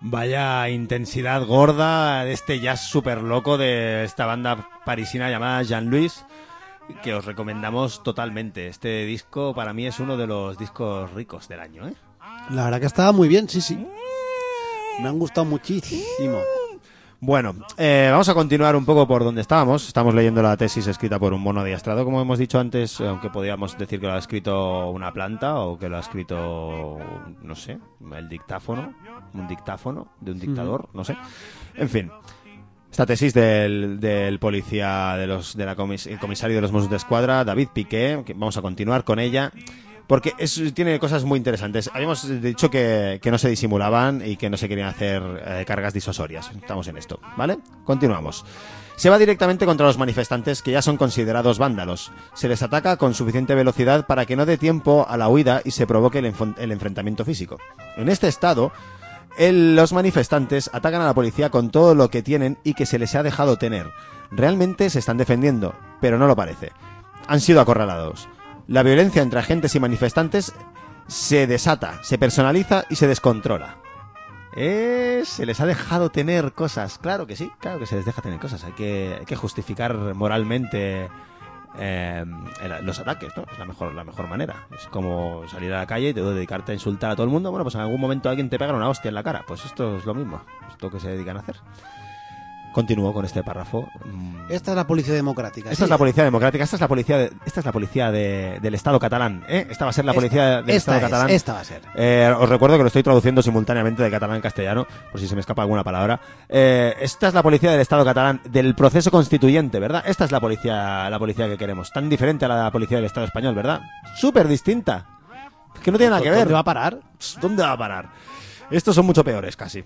Vaya intensidad gorda de este jazz súper loco de esta banda parisina llamada Jean-Louis, que os recomendamos totalmente. Este disco para mí es uno de los discos ricos del año, ¿eh? La verdad que estaba muy bien, sí, sí. Me han gustado muchísimo. Bueno, eh, vamos a continuar un poco por donde estábamos. Estamos leyendo la tesis escrita por un mono adiestrado, como hemos dicho antes, aunque podríamos decir que lo ha escrito una planta o que lo ha escrito, no sé, el dictáfono, un dictáfono de un dictador, no sé. En fin, esta tesis del, del policía, de los, de la comis, el comisario de los Mossos de Escuadra, David Piqué, que vamos a continuar con ella. Porque es, tiene cosas muy interesantes. Habíamos dicho que, que no se disimulaban y que no se querían hacer eh, cargas disuasorias. Estamos en esto, ¿vale? Continuamos. Se va directamente contra los manifestantes que ya son considerados vándalos. Se les ataca con suficiente velocidad para que no dé tiempo a la huida y se provoque el, enf- el enfrentamiento físico. En este estado, el, los manifestantes atacan a la policía con todo lo que tienen y que se les ha dejado tener. Realmente se están defendiendo, pero no lo parece. Han sido acorralados. La violencia entre agentes y manifestantes se desata, se personaliza y se descontrola. Eh, se les ha dejado tener cosas. Claro que sí, claro que se les deja tener cosas. Hay que, hay que justificar moralmente eh, el- los ataques, ¿no? Es la mejor, la mejor manera. Es como salir a la calle y te dedicarte a insultar a todo el mundo. Bueno, pues en algún momento alguien te pega una hostia en la cara. Pues esto es lo mismo. Es lo que se dedican a hacer. Continúo con este párrafo. Mm. Esta es la policía democrática. Esta sí. es la policía democrática, esta es la policía, de, esta es la policía de, del Estado catalán, ¿eh? Esta va a ser la Esta- policía del esta Estado es, catalán. esta va a ser. Eh, os recuerdo que lo estoy traduciendo simultáneamente de catalán en castellano, por si se me escapa alguna palabra. Eh, esta es la policía del Estado catalán, del proceso constituyente, ¿verdad? Esta es la policía, la policía que queremos, tan diferente a la policía del Estado español, ¿verdad? Súper distinta. Es que no tiene nada que ver. ¿Dónde va a parar? ¿Dónde va a parar? Estos son mucho peores, casi.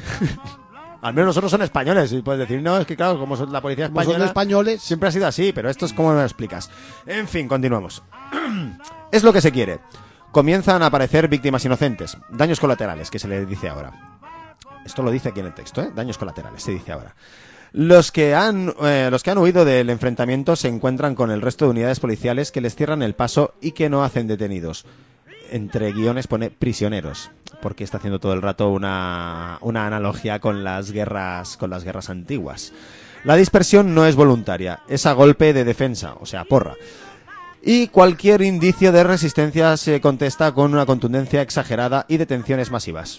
Al menos nosotros son españoles y puedes decir, no, es que claro, como son la policía Como son española, españoles. siempre ha sido así, pero esto es como me lo explicas. En fin, continuamos. Es lo que se quiere. Comienzan a aparecer víctimas inocentes, daños colaterales, que se le dice ahora. Esto lo dice aquí en el texto, ¿eh? Daños colaterales, se dice ahora. Los que han, eh, los que han huido del enfrentamiento se encuentran con el resto de unidades policiales que les cierran el paso y que no hacen detenidos. Entre guiones pone prisioneros, porque está haciendo todo el rato una, una analogía con las guerras, con las guerras antiguas. La dispersión no es voluntaria, es a golpe de defensa, o sea, porra. Y cualquier indicio de resistencia se contesta con una contundencia exagerada y detenciones masivas.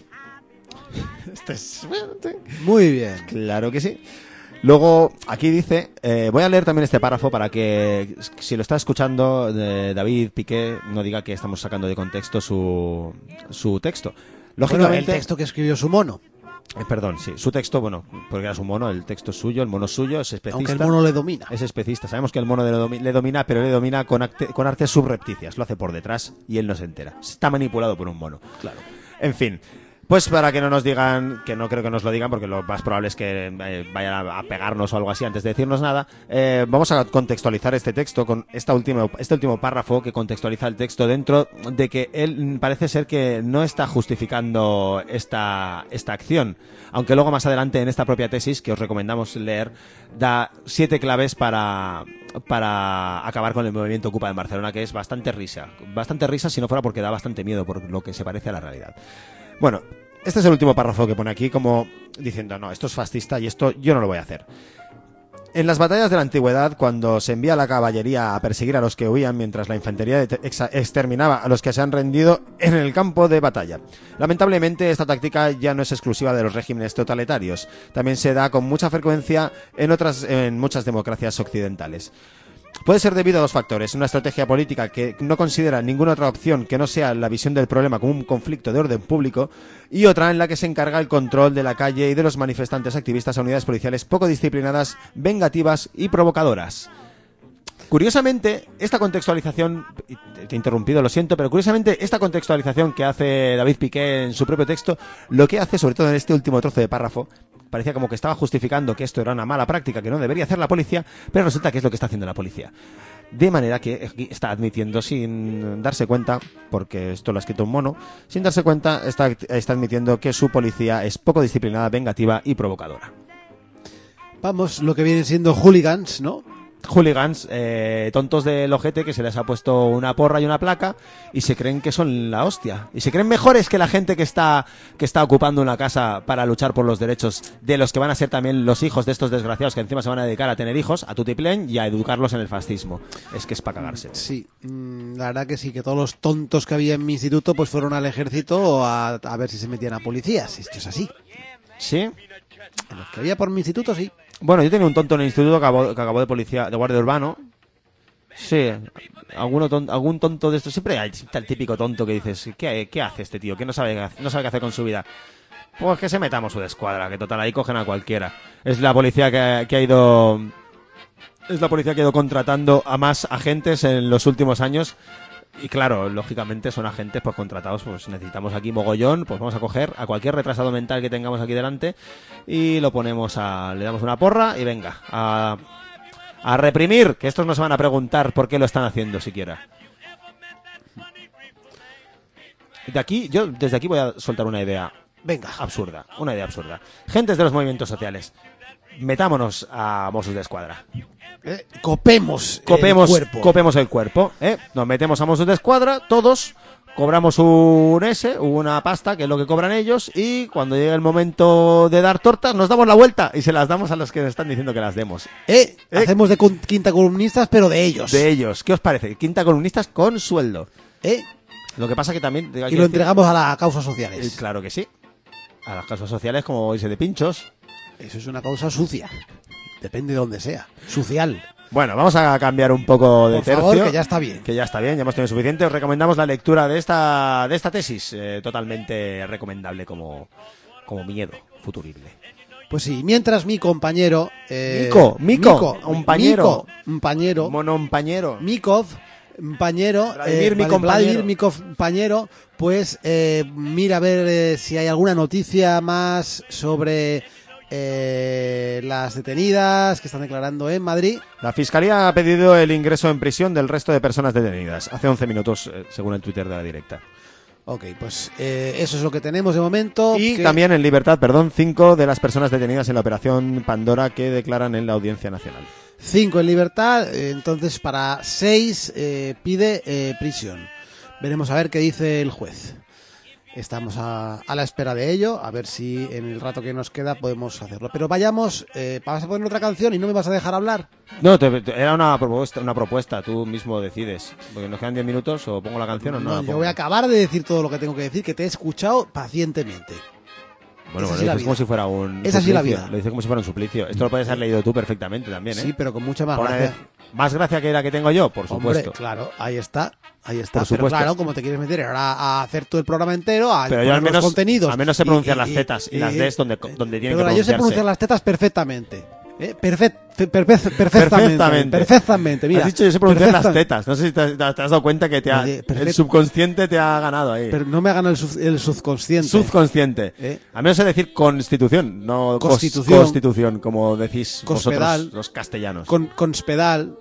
Este es... Muy bien. Claro que sí. Luego, aquí dice, eh, voy a leer también este párrafo para que, si lo está escuchando eh, David Piqué, no diga que estamos sacando de contexto su, su texto. Bueno, Lógicamente, el texto que escribió su mono. eh, perdón, sí, su texto, bueno, porque era su mono, el texto es suyo, el mono es suyo, es especista. Aunque el mono le domina. Es especista, sabemos que el mono le, domi- le domina, pero le domina con, acte- con artes subrepticias, lo hace por detrás y él no se entera. Está manipulado por un mono. Claro. En fin, pues para que no nos digan, que no creo que nos lo digan, porque lo más probable es que eh, vayan a, a pegarnos o algo así antes de decirnos nada, eh, vamos a contextualizar este texto con esta última, este último párrafo que contextualiza el texto dentro de que él parece ser que no está justificando esta, esta acción, aunque luego más adelante en esta propia tesis, que os recomendamos leer, da siete claves para... para acabar con el movimiento Ocupa en Barcelona, que es bastante risa. Bastante risa si no fuera porque da bastante miedo por lo que se parece a la realidad. Bueno, este es el último párrafo que pone aquí como diciendo, no, esto es fascista y esto yo no lo voy a hacer. En las batallas de la antigüedad, cuando se envía la caballería a perseguir a los que huían mientras la infantería ex- exterminaba a los que se han rendido en el campo de batalla. Lamentablemente, esta táctica ya no es exclusiva de los regímenes totalitarios. También se da con mucha frecuencia en otras, en muchas democracias occidentales. Puede ser debido a dos factores: una estrategia política que no considera ninguna otra opción que no sea la visión del problema como un conflicto de orden público, y otra en la que se encarga el control de la calle y de los manifestantes activistas a unidades policiales poco disciplinadas, vengativas y provocadoras. Curiosamente, esta contextualización, te he interrumpido, lo siento, pero curiosamente esta contextualización que hace David Piqué en su propio texto, lo que hace, sobre todo en este último trozo de párrafo, parecía como que estaba justificando que esto era una mala práctica que no debería hacer la policía, pero resulta que es lo que está haciendo la policía. De manera que está admitiendo sin darse cuenta, porque esto lo ha escrito un mono, sin darse cuenta está, está admitiendo que su policía es poco disciplinada, vengativa y provocadora. Vamos, lo que vienen siendo hooligans, ¿no? hooligans, eh, tontos del ojete que se les ha puesto una porra y una placa y se creen que son la hostia. Y se creen mejores que la gente que está, que está ocupando una casa para luchar por los derechos de los que van a ser también los hijos de estos desgraciados que encima se van a dedicar a tener hijos, a tutiplén y a educarlos en el fascismo. Es que es para cagarse. Sí, mm, la verdad que sí, que todos los tontos que había en mi instituto pues fueron al ejército a, a ver si se metían a policías. Esto es así. ¿Sí? En los que había por mi instituto, sí. Bueno, yo tenía un tonto en el instituto que acabó, que acabó de policía, de guardia urbano. Sí, alguno ton, algún tonto de estos. Siempre hay el típico tonto que dices, ¿qué, qué hace este tío? ¿Qué no sabe, no sabe qué hacer con su vida? Pues que se metamos su escuadra, que total ahí cogen a cualquiera. Es la policía que, que ha ido... Es la policía que ha ido contratando a más agentes en los últimos años. Y claro, lógicamente son agentes pues contratados, pues necesitamos aquí mogollón, pues vamos a coger a cualquier retrasado mental que tengamos aquí delante y lo ponemos a... le damos una porra y venga, a, a reprimir, que estos no se van a preguntar por qué lo están haciendo siquiera. De aquí, yo desde aquí voy a soltar una idea. Venga. Absurda, una idea absurda. Gentes de los movimientos sociales, metámonos a Mossos de Escuadra. Eh, copemos, Copemos el cuerpo. Copemos el cuerpo, ¿eh? Nos metemos a Mossos de Escuadra, todos, cobramos un S, una pasta, que es lo que cobran ellos, y cuando llegue el momento de dar tortas, nos damos la vuelta y se las damos a los que nos están diciendo que las demos. Eh, Eh. Hacemos de con- quinta columnistas, pero de ellos. De ellos, ¿qué os parece? Quinta columnistas con sueldo. Eh, Lo que pasa que también... hay que y lo decir- entregamos a las causas Eh, sociales. Claro que sí. A las causas sociales como irse de pinchos. Eso es una causa sucia. Depende de dónde sea. Social. Bueno, vamos a cambiar un poco de Por tercio. favor, que ya está bien. Que ya está bien, ya hemos tenido suficiente. Os recomendamos la lectura de esta de esta tesis, eh, totalmente recomendable como, como miedo futurible. Pues sí, mientras mi compañero... eh, Mico, Mico, un pañero. Mico, un pañero. Monompañero. Mikov, un pañero, Vladimir, eh, mi vale, compañero. Vladimir Mikov, pañero, pues eh, mira a ver eh, si hay alguna noticia más sobre eh, las detenidas que están declarando en Madrid. La Fiscalía ha pedido el ingreso en prisión del resto de personas detenidas. Hace once minutos, eh, según el Twitter de la directa. Ok, pues eh, eso es lo que tenemos de momento. Y que- también en libertad, perdón, cinco de las personas detenidas en la operación Pandora que declaran en la Audiencia Nacional. Cinco en libertad, eh, entonces para seis eh, pide eh, prisión. Veremos a ver qué dice el juez. Estamos a, a la espera de ello, a ver si en el rato que nos queda podemos hacerlo. Pero vayamos, eh, vas a poner otra canción y no me vas a dejar hablar. No, te- te- era una propuesta, una propuesta, tú mismo decides. Porque nos quedan diez minutos, o pongo la canción o no. No, la yo pongo. voy a acabar de decir todo lo que tengo que decir, que te he escuchado pacientemente. Bueno, Esa bueno, sí lo la dices vida. como si fuera un Esa sí la suplicio. vida. Lo dices como si fuera un suplicio. Esto lo puedes haber leído tú perfectamente también, ¿eh? Sí, pero con mucha más Pone- gracia. Más gracia que la que tengo yo, por Hombre, supuesto. claro, ahí está, ahí está. Por Pero supuesto. claro, como te quieres meter ahora a hacer todo el programa entero, a Pero yo al poner los menos, contenidos. al menos sé y- pronunciar y- las y- zetas y, las y- Ds donde, donde tienen que Perdona, yo sé pronunciarse. pronunciar las tetas perfectamente. ¿eh? Perfect, fe- perfe- perfectamente. Perfectamente. Perfectamente, mira. Has dicho yo sé pronunciar las perfecta- tetas. No sé si te, has te has dado cuenta que te ha- Oye, perfect- el subconsciente te ha ganado ahí. Pero no me hagan el, sub- el subconsciente. Subconsciente. ¿Eh? Al menos sé decir constitución, no cos- Constitución. constitución, como decís Cospedal. vosotros los castellanos. Con, conspedal.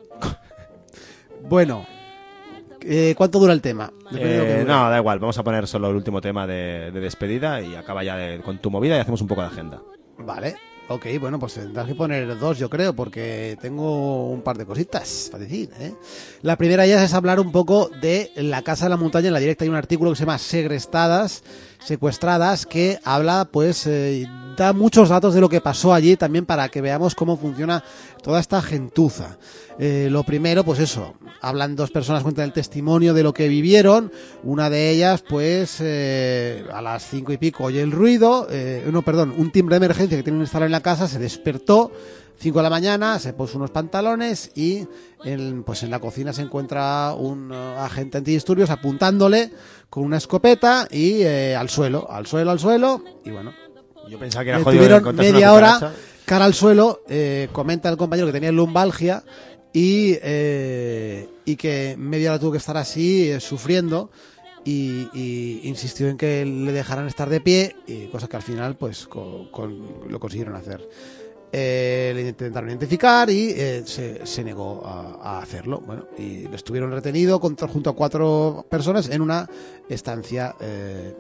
Bueno. Eh, ¿Cuánto dura el tema? Depende de lo que Eh, dure. no, da igual, vamos a poner solo el último tema de, de despedida y acaba ya de- con tu movida y hacemos un poco de agenda. Vale. Ok, bueno, pues tendrás que poner dos, yo creo, porque tengo un par de cositas para decir, ¿eh? La primera ya es hablar un poco de la Casa de la Montaña. En la directa hay un artículo que se llama Segrestadas, secuestradas, que habla, pues, eh, da muchos datos de lo que pasó allí también para que veamos cómo funciona toda esta gentuza. Eh, lo primero, pues eso, hablan dos personas, cuentan el testimonio de lo que vivieron. Una de ellas, pues, eh, a las cinco y pico oye el ruido, eh, no, perdón, un timbre de emergencia que tienen instalado en la casa, se despertó, cinco de la mañana, se puso unos pantalones y en, pues en la cocina se encuentra un uh, agente antidisturbios apuntándole con una escopeta y eh, al suelo, al suelo, al suelo, y bueno, Yo pensaba que era le jodido tuvieron encontrarse media una hora cucaracha. cara al suelo. Eh, comenta el compañero que tenía lumbalgia y, eh, y que media hora tuvo que estar así eh, sufriendo y, y insistió en que le dejaran estar de pie, y cosa que al final pues con, con- lo consiguieron hacer. Eh, le intentaron identificar y eh, se, se negó a, a hacerlo. Bueno, y lo estuvieron retenido contra- junto a cuatro personas en una estancia eh,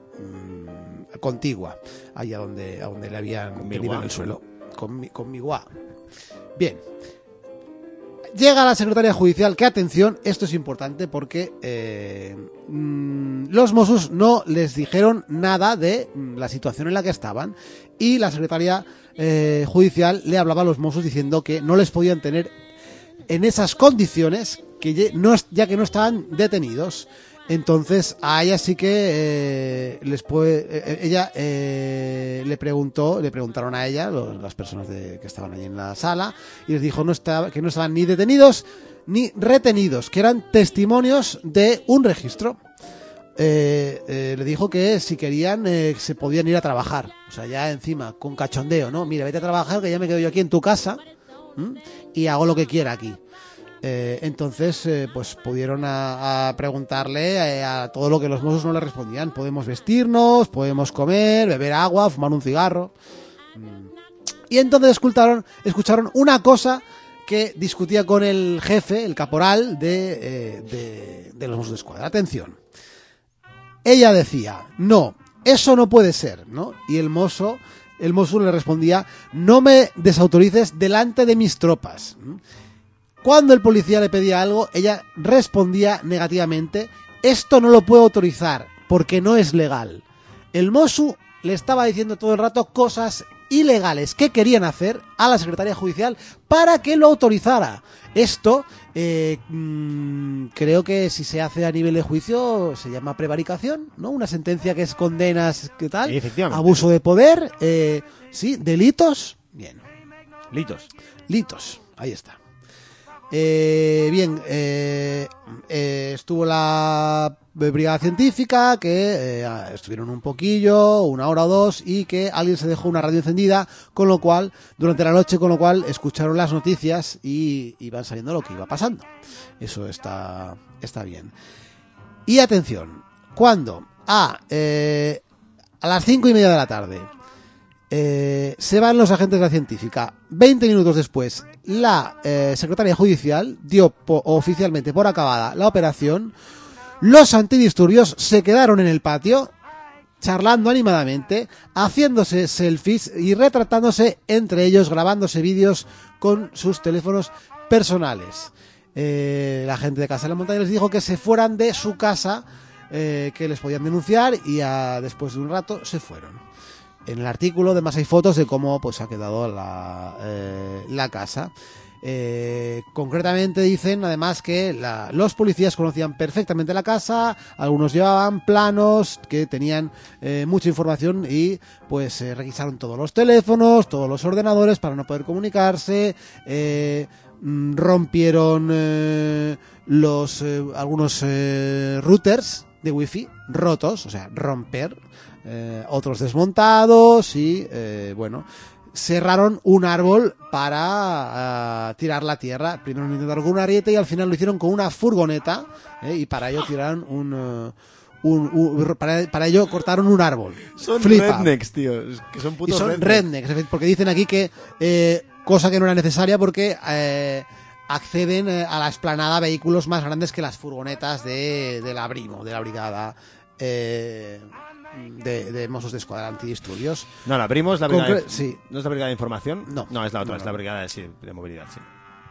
mm, contigua, allá donde, a donde le habían Con tenido Miguá. en el suelo. Con, mi- con Miguá. Bien. Llega la secretaria judicial, que atención, esto es importante porque eh, mmm, los Mossos no les dijeron nada de mmm, la situación en la que estaban, y la secretaria eh, judicial le hablaba a los Mossos diciendo que no les podían tener en esas condiciones, que ya, no, ya que no estaban detenidos. Entonces a ella sí que eh, les puede, eh, ella eh, le preguntó, le preguntaron a ella, los, las personas de, que estaban allí en la sala, y les dijo no estaba, que no estaban ni detenidos ni retenidos, que eran testimonios de un registro. Eh, eh, le dijo que si querían eh, se podían ir a trabajar, o sea, ya encima con cachondeo, ¿no? Mira, vete a trabajar, que ya me quedo yo aquí en tu casa, ¿m? Y hago lo que quiera aquí. Eh, entonces, eh, pues pudieron a, a preguntarle eh, a todo lo que los Mossos no le respondían. Podemos vestirnos, podemos comer, beber agua, fumar un cigarro. Y entonces escucharon, escucharon una cosa que discutía con el jefe, el caporal de, eh, de, de los Mossos de Escuadra. Atención. Ella decía, no, eso no puede ser, ¿no? Y el mozo, el mozo le respondía, no me desautorices delante de mis tropas. Cuando el policía le pedía algo, ella respondía negativamente, esto no lo puedo autorizar porque no es legal. El Mosu le estaba diciendo todo el rato cosas ilegales que querían hacer a la secretaria judicial para que lo autorizara. Esto eh, mmm, creo que si se hace a nivel de juicio se llama prevaricación, ¿no? Una sentencia que es condenas, ¿qué tal? Efectivamente. Abuso de poder, eh, sí, delitos, bien. Litos. Litos, ahí está. Eh, bien, eh, eh, estuvo la brigada científica que eh, estuvieron un poquillo, una hora o dos, y que alguien se dejó una radio encendida, con lo cual, durante la noche, con lo cual escucharon las noticias y iban sabiendo lo que iba pasando. Eso está, está bien. Y atención, cuando a, eh, a las cinco y media de la tarde Eh, se van los agentes de la científica. veinte minutos después, la eh, secretaria judicial dio po oficialmente por acabada la operación. Los antidisturbios se quedaron en el patio, charlando animadamente, haciéndose selfies y retratándose entre ellos, grabándose vídeos con sus teléfonos personales. Eh, la gente de Casa de la Montaña les dijo que se fueran de su casa, eh, que les podían denunciar, y a, después de un rato se fueron. En el artículo además hay fotos de cómo pues ha quedado la, eh, la casa. Eh, concretamente dicen además que la, los policías conocían perfectamente la casa, algunos llevaban planos que tenían eh, mucha información y pues eh, requisaron todos los teléfonos, todos los ordenadores para no poder comunicarse, eh, rompieron eh, los eh, algunos eh, routers de wifi rotos, o sea, romper. Eh, otros desmontados y eh, bueno, cerraron un árbol para uh, tirar la tierra. Primero lo intentaron con un ariete y al final lo hicieron con una furgoneta, eh, y para ello tiraron un, uh, un, un para, para ello cortaron un árbol. Son Flipa. rednecks, tío, que son putos y son rednecks. rednecks, porque dicen aquí que eh, cosa que no era necesaria porque eh, acceden eh, a la explanada vehículos más grandes que las furgonetas de, de la Brimo, de la brigada eh, De, de Mossos de Escuadra antidisturbios. No, la Brimo es la brigada. Concre- de, sí. ¿No es la brigada de información? No. No, es la otra, No, es no. la brigada de, sí, de movilidad, sí.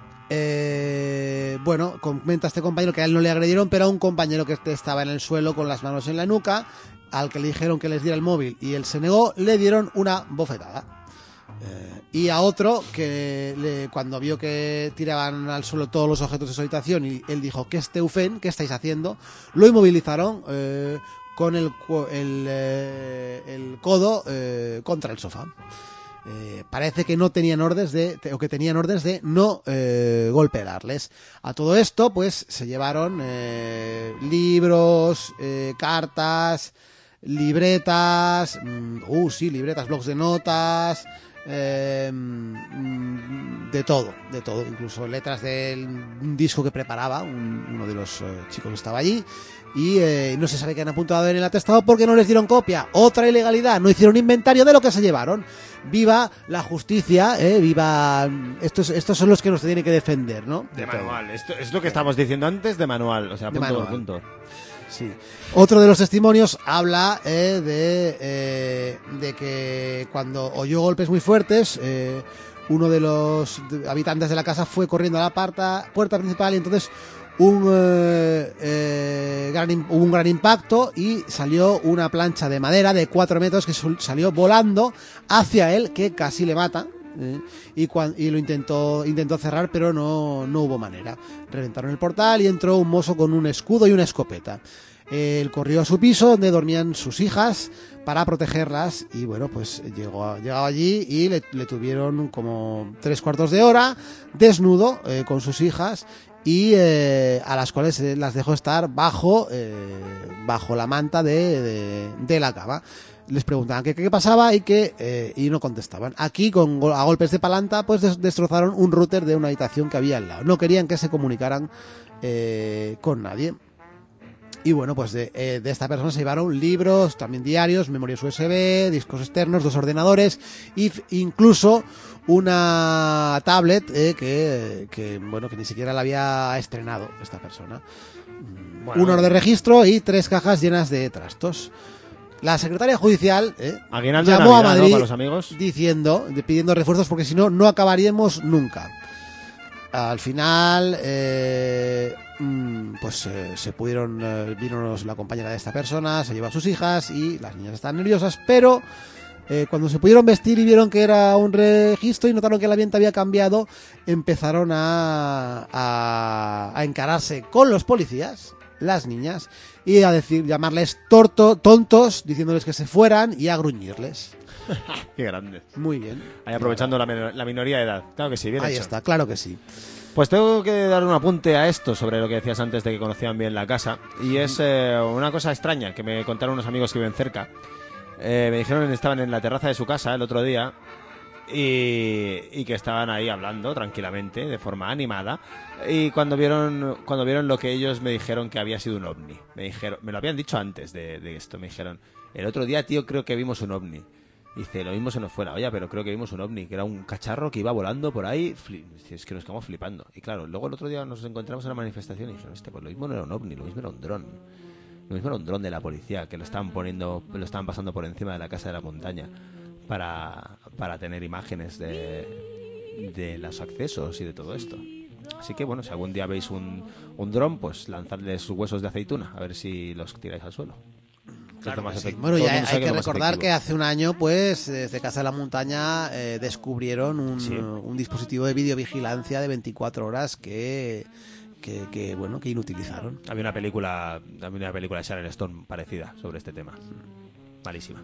Eh, bueno, comenta este compañero que a él no le agredieron, pero a un compañero que estaba en el suelo con las manos en la nuca, al que le dijeron que les diera el móvil y él se negó, le dieron una bofetada. Eh, y a otro que le, cuando vio que tiraban al suelo todos los objetos de su habitación y él dijo, ¿qué esteufen? ¿Qué estáis haciendo? Lo inmovilizaron eh, con el, el, eh, el codo eh, contra el sofá. Eh, parece que no tenían órdenes de, o que tenían órdenes de no eh, golpearles. A todo esto, pues se llevaron eh, libros, eh, cartas, libretas, mmm, uh, sí, libretas, blocs de notas, eh, mmm, de todo, de todo, incluso letras del un disco que preparaba un, uno de los eh, chicos que estaba allí. Y eh, no se sabe qué han apuntado en el atestado porque no les dieron copia. Otra ilegalidad, no hicieron inventario de lo que se llevaron. Viva la justicia, eh, viva... Estos, estos son los que nos tienen que defender, ¿no? De, De manual. Esto es lo que estábamos diciendo antes de manual. O sea, De punto, manual. punto. Sí. Otro de los testimonios habla eh, de, eh, de que cuando oyó golpes muy fuertes, eh, uno de los habitantes de la casa fue corriendo a la puerta, puerta principal y entonces un, eh, eh, gran, hubo un gran impacto y salió una plancha de madera de cuatro metros que salió volando hacia él, que casi le mata. ¿eh? Y, cuando, y lo intentó intentó cerrar, pero no, no hubo manera. Reventaron el portal y entró un mozo con un escudo y una escopeta. Él corrió a su piso donde dormían sus hijas para protegerlas y bueno, pues llegó, llegó allí y le, le tuvieron como tres cuartos de hora desnudo eh, con sus hijas y eh, a las cuales eh, las dejó estar bajo eh, bajo la manta de, de, de la cama. Les preguntaban qué, qué pasaba y que eh, y no contestaban. Aquí con a golpes de palanca pues des, destrozaron un router de una habitación que había al lado. No querían que se comunicaran eh, con nadie. Y bueno, pues de, eh, de esta persona se llevaron libros, también diarios, memorias U S B, discos externos, dos ordenadores y incluso una tablet eh, que, que, bueno, que ni siquiera la había estrenado esta persona. Bueno, un oro de registro y tres cajas llenas de trastos. La secretaria judicial eh, Aguinaldo llamó Navidad, a Madrid, ¿no? Para los amigos, diciendo, pidiendo refuerzos porque si no, no acabaríamos nunca. Al final, eh, pues eh, se pudieron, eh, vino la compañera de esta persona, se llevó a sus hijas y las niñas estaban nerviosas, pero eh, cuando se pudieron vestir y vieron que era un registro y notaron que el ambiente había cambiado, empezaron a, a, a encararse con los policías, las niñas, y a decir, llamarles torto, tontos, diciéndoles que se fueran y a gruñirles. Qué grande. Muy bien. Ahí aprovechando la, menor, la minoría de edad. Claro que sí, bien Ahí hecho. está, claro que sí. Pues tengo que dar un apunte a esto sobre lo que decías antes de que conocían bien la casa. Y es eh, una cosa extraña que me contaron unos amigos que viven cerca. Eh, me dijeron que estaban en la terraza de su casa el otro día y, y que estaban ahí hablando tranquilamente, de forma animada. Y cuando vieron cuando vieron lo que ellos me dijeron que había sido un ovni. Me dijeron, me lo habían dicho antes de, de esto. Me dijeron, el otro día, tío, creo que vimos un ovni. Dice, lo mismo se nos fue la olla, pero creo que vimos un ovni, que era un cacharro que iba volando por ahí. Dice, es que nos quedamos flipando. Y claro, luego el otro día nos encontramos en una manifestación y dijeron, este, pues lo mismo no era un ovni, lo mismo era un dron. Lo mismo era un dron de la policía, que lo estaban poniendo, lo estaban pasando por encima de la casa de la montaña para, para tener imágenes de, de los accesos y de todo esto. Así que bueno, si algún día veis un, un dron, pues lanzadles huesos de aceituna, a ver si los tiráis al suelo. Claro que sí. Bueno, y hay, hay que recordar que hace un año, pues, desde Casa de la Montaña eh, descubrieron un, sí. un dispositivo de videovigilancia de veinticuatro horas que, que, que, bueno, que inutilizaron. Había una película, había una película de Sharon Stone parecida sobre este tema. Malísima.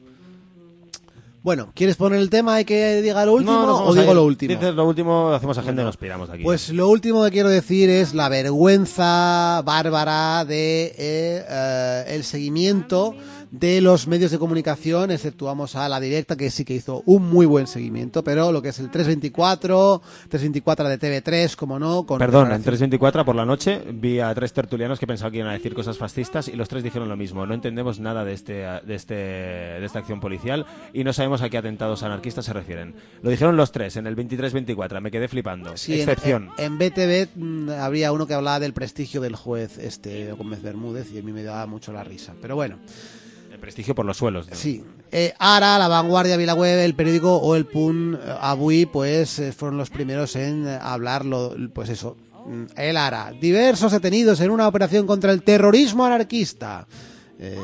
Bueno, ¿quieres poner el tema y que diga lo último no, no, o digo lo último? Dices lo último, hacemos agenda bueno, y nos piramos de aquí. Pues lo último que quiero decir es la vergüenza bárbara de eh, eh, el seguimiento de los medios de comunicación, exceptuamos a La Directa, que sí que hizo un muy buen seguimiento, pero lo que es el tres veinticuatro, tres veinticuatro de T V tres, como no... Con Perdón, en tres veinticuatro por la noche vi a tres tertulianos que pensaban que iban a decir cosas fascistas y los tres dijeron lo mismo. No entendemos nada de este de este de esta acción policial y no sabemos a qué atentados anarquistas se refieren. Lo dijeron los tres en el veintitrés veinticuatro, me quedé flipando. Sí, excepción. En, en, en B T V mmm, habría uno que hablaba del prestigio del juez este Gómez Bermúdez y a mí me daba mucho la risa, pero bueno... prestigio por los suelos, ¿no? Sí. Eh, Ara, La Vanguardia, VilaWeb, El Periódico o El Punt Avui, pues eh, fueron los primeros en hablarlo, pues eso. El Ara. Diversos detenidos en una operación contra el terrorismo anarquista. Eh,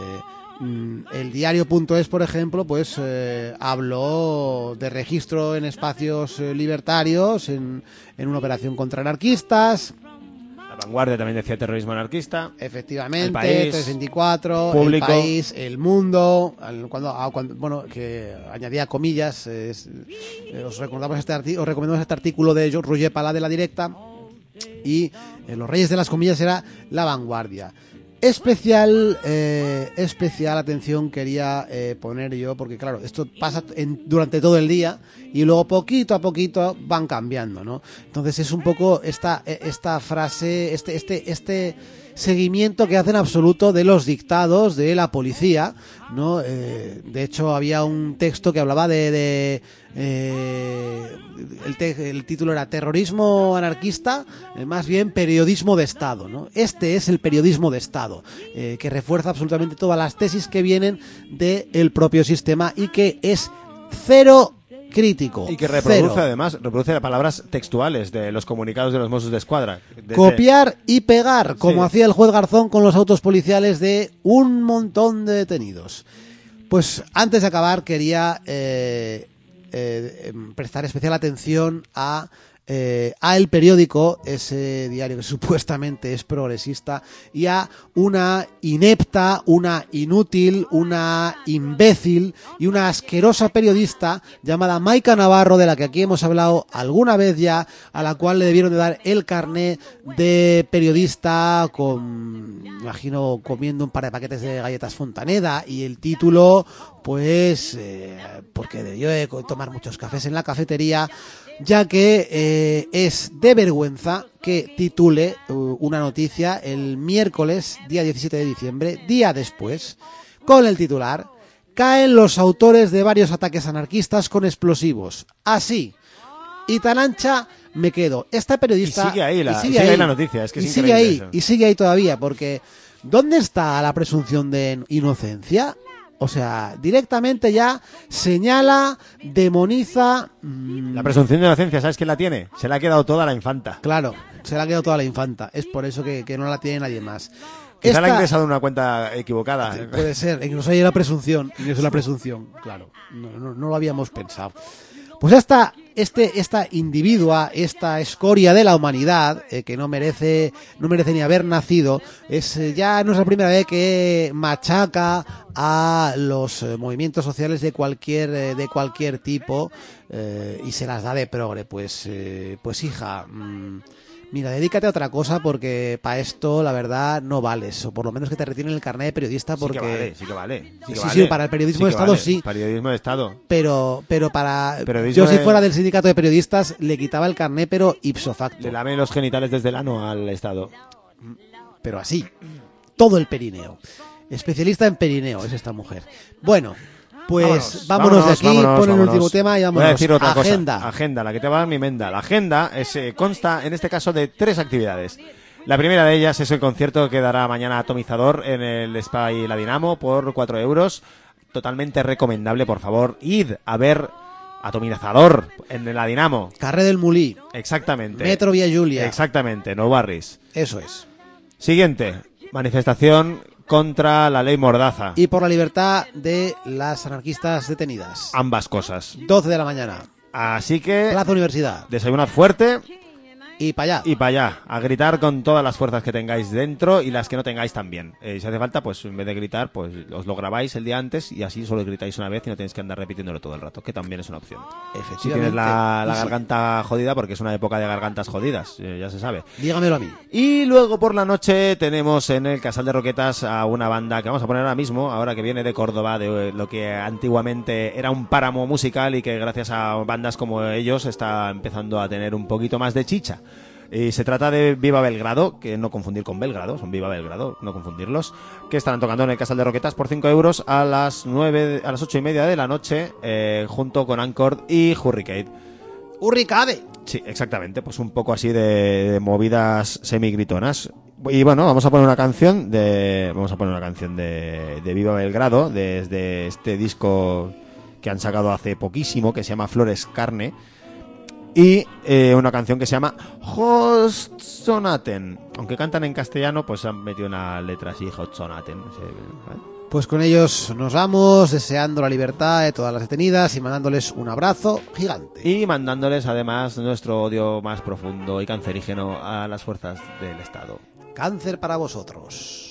el diario.es, por ejemplo, pues eh, habló de registro en espacios eh, libertarios en, en una operación contra anarquistas. Vanguardia también decía terrorismo anarquista. Efectivamente, El País, tres veinticuatro, Público. El País, El Mundo, cuando, cuando bueno, que añadía comillas, es, os recordamos este arti- os recomendamos este artículo de Roger Palà de La Directa y eh, los reyes de las comillas era La Vanguardia. Especial, eh, especial atención quería eh, poner yo, porque claro, esto pasa en, durante todo el día y luego poquito a poquito van cambiando, ¿no? Entonces es un poco esta, esta frase, este, este, este seguimiento que hacen absoluto de los dictados de la policía, ¿no? Eh, de hecho había un texto que hablaba de, de eh, el, te, el título era terrorismo anarquista, eh, más bien periodismo de Estado, ¿no? Este es el periodismo de Estado, eh, que refuerza absolutamente todas las tesis que vienen del propio sistema y que es cero crítico. Y que reproduce, cero. además, reproduce las palabras textuales de los comunicados de los Mossos de Escuadra. Desde... Copiar y pegar, como Sí. hacía el juez Garzón con los autos policiales de un montón de detenidos. Pues antes de acabar quería eh, eh, prestar especial atención a, eh, a El Periódico, ese diario que supuestamente es progresista, y a una inepta, una inútil, una imbécil y una asquerosa periodista llamada Maika Navarro, de la que aquí hemos hablado alguna vez ya, a la cual le debieron de dar el carné de periodista con, me imagino, comiendo un par de paquetes de galletas Fontaneda, y el título, pues, eh, porque debió de tomar muchos cafés en la cafetería, ya que eh, es de vergüenza que titule uh, una noticia el miércoles, día diecisiete de diciembre, día después, con el titular: caen los autores de varios ataques anarquistas con explosivos. Así, y tan ancha me quedo. Esta periodista... Y sigue ahí la- y sigue ahí la noticia, es que es y sigue increíble ahí, eso. y sigue ahí todavía, porque ¿dónde está la presunción de inocencia? O sea, directamente ya señala, demoniza... mmm, La presunción de inocencia, ¿sabes quién la tiene? Se la ha quedado toda la infanta. Claro, se la ha quedado toda la infanta. Es por eso que, que no la tiene nadie más. Quizá Esta- la ha ingresado en una cuenta equivocada. Puede ser, incluso hay la presunción, incluso la presunción, claro, no, no, no lo habíamos pensado. Pues esta, este, esta individua, esta escoria de la humanidad, eh, que no merece, no merece ni haber nacido, es eh, ya no es la primera vez que machaca a los eh, movimientos sociales de cualquier, eh, de cualquier tipo, eh, y se las da de progre. Pues, eh, pues hija, mmm, mira, dedícate a otra cosa, porque para esto, la verdad, no vales. O por lo menos que te retiren el carnet de periodista, porque... Sí que vale, sí que vale. Sí, que Sí, vale. sí, para el periodismo Sí de que Estado vale. sí. Periodismo de Estado. Pero, pero para... Periodismo yo si de- fuera del sindicato de periodistas, le quitaba el carnet, pero ipso facto. Le lame los genitales desde el ano al Estado. Pero así. Todo el perineo. Especialista en perineo es esta mujer. Bueno, pues vámonos, de aquí, vámonos, pon el vámonos. último tema y vámonos. Voy a decir otra Agenda. cosa. Agenda, la que te va a dar mi menda. La agenda es, eh, consta, en este caso, de tres actividades. La primera de ellas es el concierto que dará mañana Atomizador en el Spa y la Dinamo por cuatro euros. Totalmente recomendable, por favor. Id a ver Atomizador en la Dinamo. Carré del Mulí. Exactamente. Metro Vía Julia. Exactamente, no barris. Eso es. Siguiente, manifestación contra la ley Mordaza. Y por la libertad de las anarquistas detenidas. Ambas cosas. doce de la mañana. Así que Plaza Universidad. desayunad fuerte Y para allá. y para allá, a gritar con todas las fuerzas que tengáis dentro y las que no tengáis también. Eh, si hace falta, pues en vez de gritar, pues os lo grabáis el día antes y así solo gritáis una vez y no tenéis que andar repitiéndolo todo el rato, que también es una opción. Efectivamente. Si tienes la, la Y sí. garganta jodida, porque es una época de gargantas jodidas, eh, ya se sabe. Dígamelo a mí. Y luego por la noche tenemos en el Casal de Roquetas a una banda que vamos a poner ahora mismo, ahora que viene de Córdoba, de lo que antiguamente era un páramo musical y que gracias a bandas como ellos está empezando a tener un poquito más de chicha. Y se trata de Viva Belgrado, que no confundir con Belgrado, son Viva Belgrado, no confundirlos, que estarán tocando en el Casal de Roquetas por cinco euros a las nueve, a las ocho y media de la noche, eh, junto con Ancord y Hurricane. ¡Hurricane! Sí, exactamente, pues un poco así de, de movidas semigritonas. Y bueno, vamos a poner una canción de vamos a poner una canción de, de Viva Belgrado, desde este disco que han sacado hace poquísimo, que se llama Flores Carne, y eh, una canción que se llama Host Sonaten. Aunque cantan en castellano, pues han metido una letra así, Host Sonaten. ¿Vale? Pues con ellos nos vamos, deseando la libertad de todas las detenidas y mandándoles un abrazo gigante. Y mandándoles además nuestro odio más profundo y cancerígeno a las fuerzas del Estado. Cáncer para vosotros.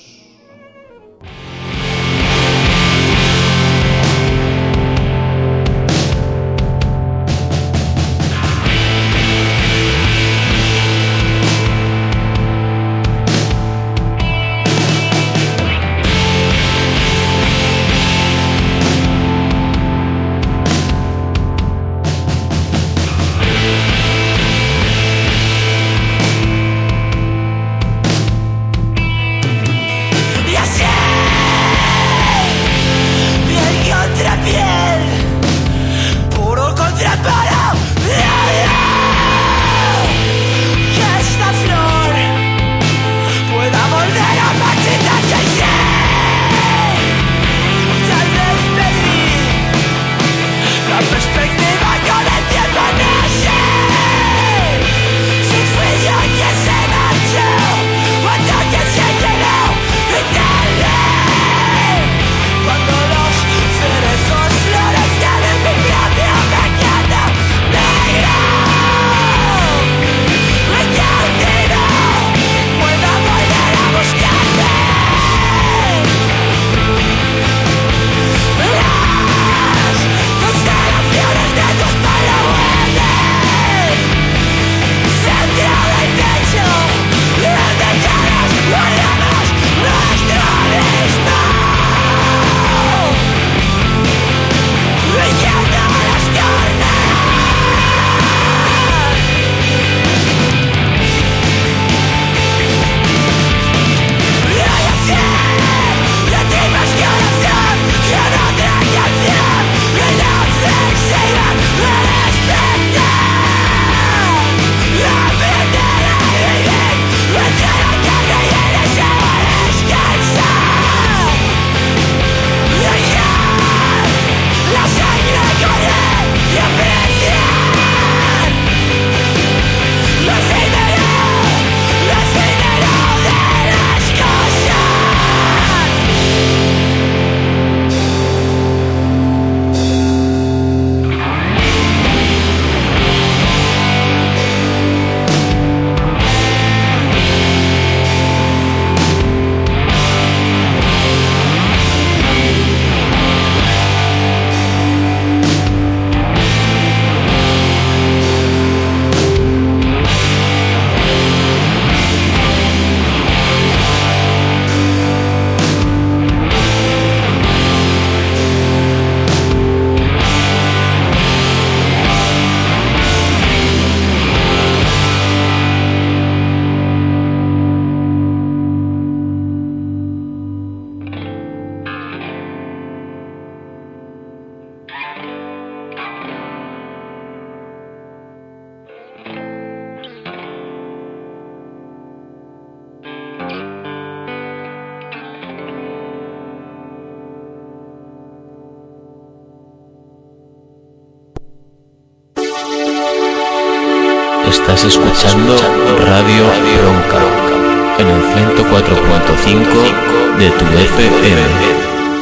Estás escuchando Radio Bronca en el ciento cuatro punto cinco de tu F M.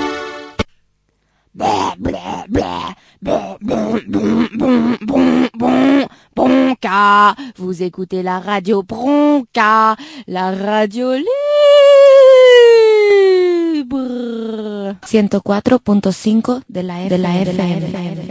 Bronca, vous écoutez la radio Bronca, la radio libre. ciento cuatro punto cinco de la F M.